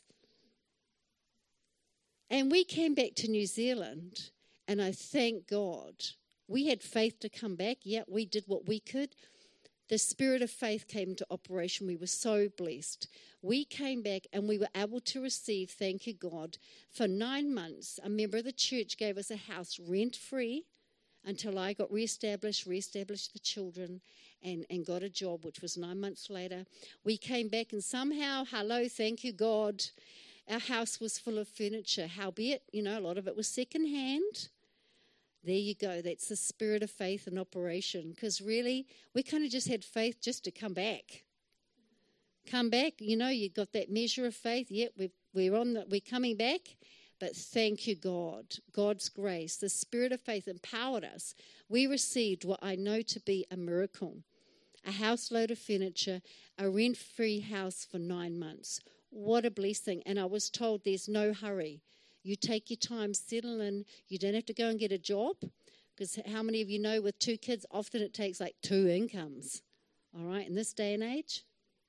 And we came back to New Zealand, and I thank God. We had faith to come back. Yeah, we did what we could. The spirit of faith came into operation. We were so blessed. We came back, and we were able to receive, thank you, God, for 9 months. A member of the church gave us a house rent-free until I got reestablished the children, and got a job, which was 9 months later. We came back, and somehow, hello, thank you, God, our house was full of furniture. Howbeit, a lot of it was secondhand. There you go. That's the spirit of faith in operation. Because really, we kind of just had faith just to come back. Come back, you got that measure of faith. Yep, we're coming back. But thank you, God. God's grace, the spirit of faith empowered us. We received what I know to be a miracle. A house load of furniture, a rent-free house for 9 months. What a blessing. And I was told there's no hurry. You take your time, settle in. You don't have to go and get a job. Because how many of you know with 2 kids, often it takes 2 incomes. All right, in this day and age.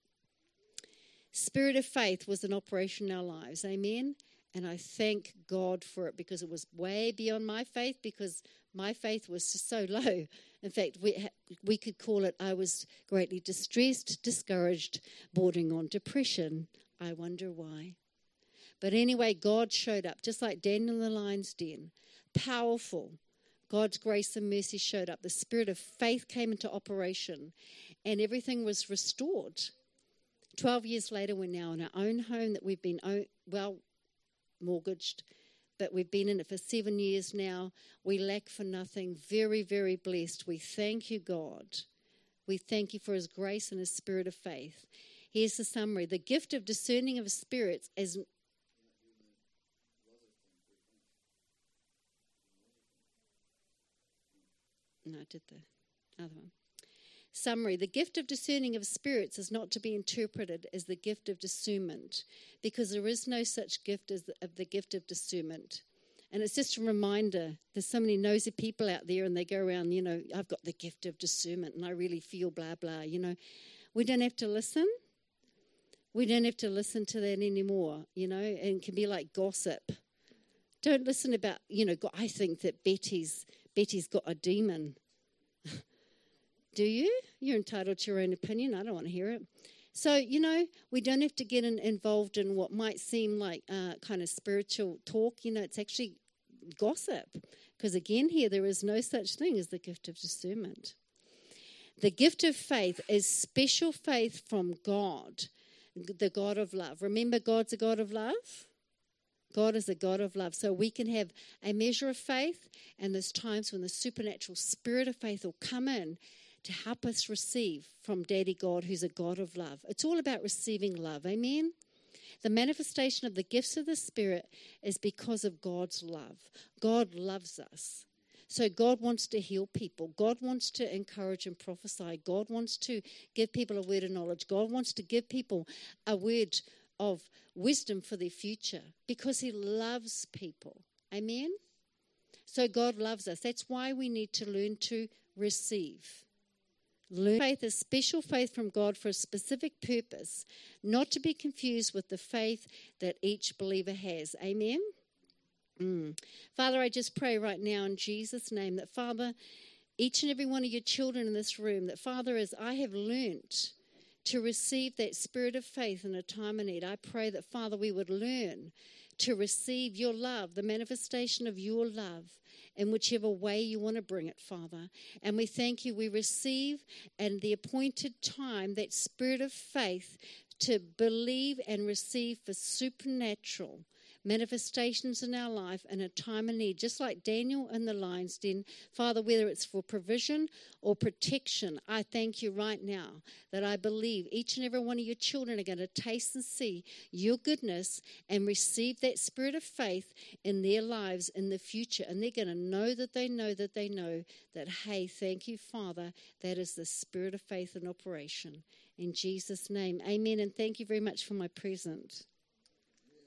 Spirit of faith was in operation in our lives. Amen. And I thank God for it, because it was way beyond my faith, because my faith was just so low. In fact, we could call it, I was greatly distressed, discouraged, bordering on depression. I wonder why. But anyway, God showed up, just like Daniel in the lion's den. Powerful. God's grace and mercy showed up. The spirit of faith came into operation, and everything was restored. 12 years later, we're now in our own home that we've been, mortgaged, but we've been in it for 7 years now. We lack for nothing. Very, very blessed. We thank you, God. We thank you for his grace and his spirit of faith. Here's the summary. The gift of discerning of spirits is... No, I did the other one. Summary. The gift of discerning of spirits is not to be interpreted as the gift of discernment, because there is no such gift as the gift of discernment. And it's just a reminder, there's so many nosy people out there, and they go around, I've got the gift of discernment, and I really feel blah, blah, We don't have to listen. We don't have to listen to that anymore, and it can be like gossip. Don't listen about, I think that Betty's got a demon. Do you? You're entitled to your own opinion. I don't want to hear it. So, we don't have to get involved in what might seem like kind of spiritual talk. It's actually gossip. Because again, here, there is no such thing as the gift of discernment. The gift of faith is special faith from God, the God of love. Remember, God's a God of love? God is a God of love. So we can have a measure of faith, and there's times when the supernatural spirit of faith will come in to help us receive from Daddy God, who's a God of love. It's all about receiving love. Amen? The manifestation of the gifts of the Spirit is because of God's love. God loves us. So God wants to heal people. God wants to encourage and prophesy. God wants to give people a word of knowledge. God wants to give people a word of wisdom for their future because he loves people. Amen? So God loves us. That's why we need to learn to receive. Faith is special faith from God for a specific purpose, not to be confused with the faith that each believer has. Amen? Father, I just pray right now in Jesus' name that, Father, each and every one of your children in this room, that, Father, as I have learnt to receive that spirit of faith in a time of need, I pray that, Father, we would learn to receive your love, the manifestation of your love, in whichever way you want to bring it, Father. And we thank you. We receive and the appointed time, that spirit of faith to believe and receive for supernatural manifestations in our life in a time of need, just like Daniel in the lion's den. Father, whether it's for provision or protection, I thank you right now that I believe each and every one of your children are going to taste and see your goodness and receive that spirit of faith in their lives in the future. And they're going to know that they know that they know that, hey, thank you, Father, that is the spirit of faith in operation. In Jesus' name, amen. And thank you very much for my present.